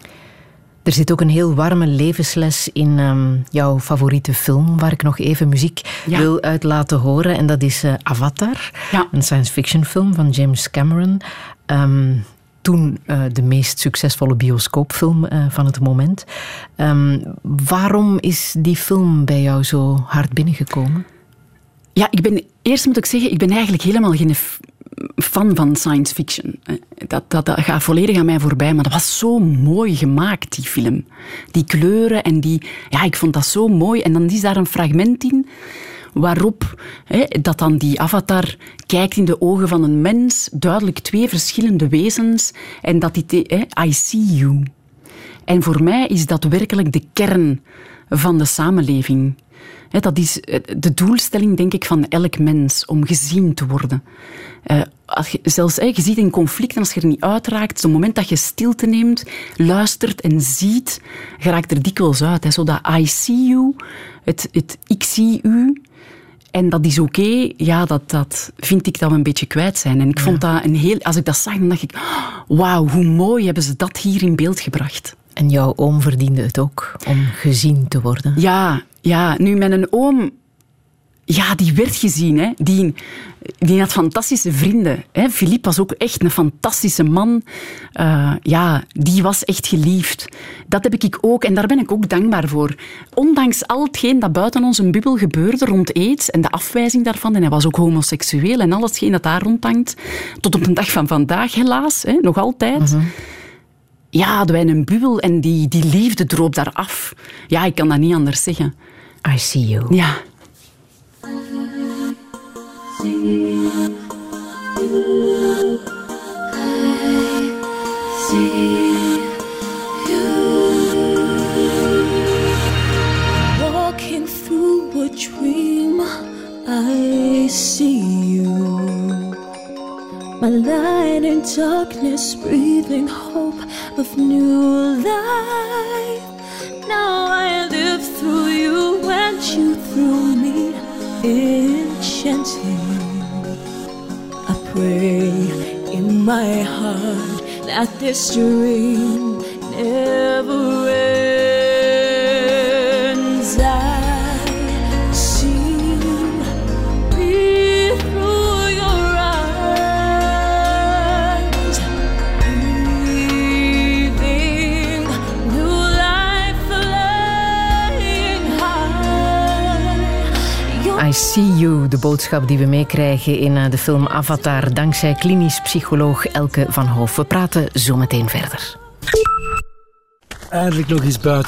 Er zit ook een heel warme levensles in um, jouw favoriete film, waar ik nog even muziek ja. wil uit laten horen. En dat is uh, Avatar, ja. een science fiction film van James Cameron. Um, toen uh, de meest succesvolle bioscoopfilm uh, van het moment. Um, waarom is die film bij jou zo hard binnengekomen? Ja, ik ben, eerst moet ik zeggen, ik ben eigenlijk helemaal geen fan van science fiction. Dat, dat, dat gaat volledig aan mij voorbij, maar dat was zo mooi gemaakt, die film. Die kleuren en die... Ja, ik vond dat zo mooi. En dan is daar een fragment in waarop hè, dat dan die avatar kijkt in de ogen van een mens, duidelijk twee verschillende wezens, en dat die... Hè, I see you. En voor mij is dat werkelijk de kern van de samenleving. He, dat is de doelstelling, denk ik, van elk mens, om gezien te worden. Uh, als je, zelfs, he, je ziet in conflicten, als je er niet uitraakt, op het moment dat je stilte neemt, luistert en ziet, je raakt er dikwijls uit. He, zo dat I see you, het, het ik zie u, en dat is oké, okay, ja, dat, dat vind ik dat we een beetje kwijt zijn. En ik ja. vond dat een heel... Als ik dat zag, dan dacht ik, wauw, hoe mooi hebben ze dat hier in beeld gebracht. En jouw oom verdiende het ook, om gezien te worden. Ja, ja. Nu, mijn oom... Ja, die werd gezien. Hè. Die, die had fantastische vrienden. Hè. Philippe was ook echt een fantastische man. Uh, ja, die was echt geliefd. Dat heb ik ook en daar ben ik ook dankbaar voor. Ondanks al hetgeen dat buiten onze bubbel gebeurde rond aids en de afwijzing daarvan, en hij was ook homoseksueel en alles hetgeen dat daar rondhangt, tot op de dag van vandaag helaas, hè, nog altijd... Mm-hmm. ja, hadden wij een bubbel en die, die liefde droop daar af. Ja, ik kan dat niet anders zeggen. I see you. Ja. Walking through a dream, I see you. My light in darkness, breathing hope of new life. Now I live through you and you through me, enchanting. I pray in my heart that this dream never ends. I see me through your eyes, breathing new life, flying high. I see you, de boodschap die we meekrijgen in uh, de film Avatar, dankzij klinisch psycholoog Elke van Hoof. We praten zo meteen verder. Eindelijk nog eens buiten.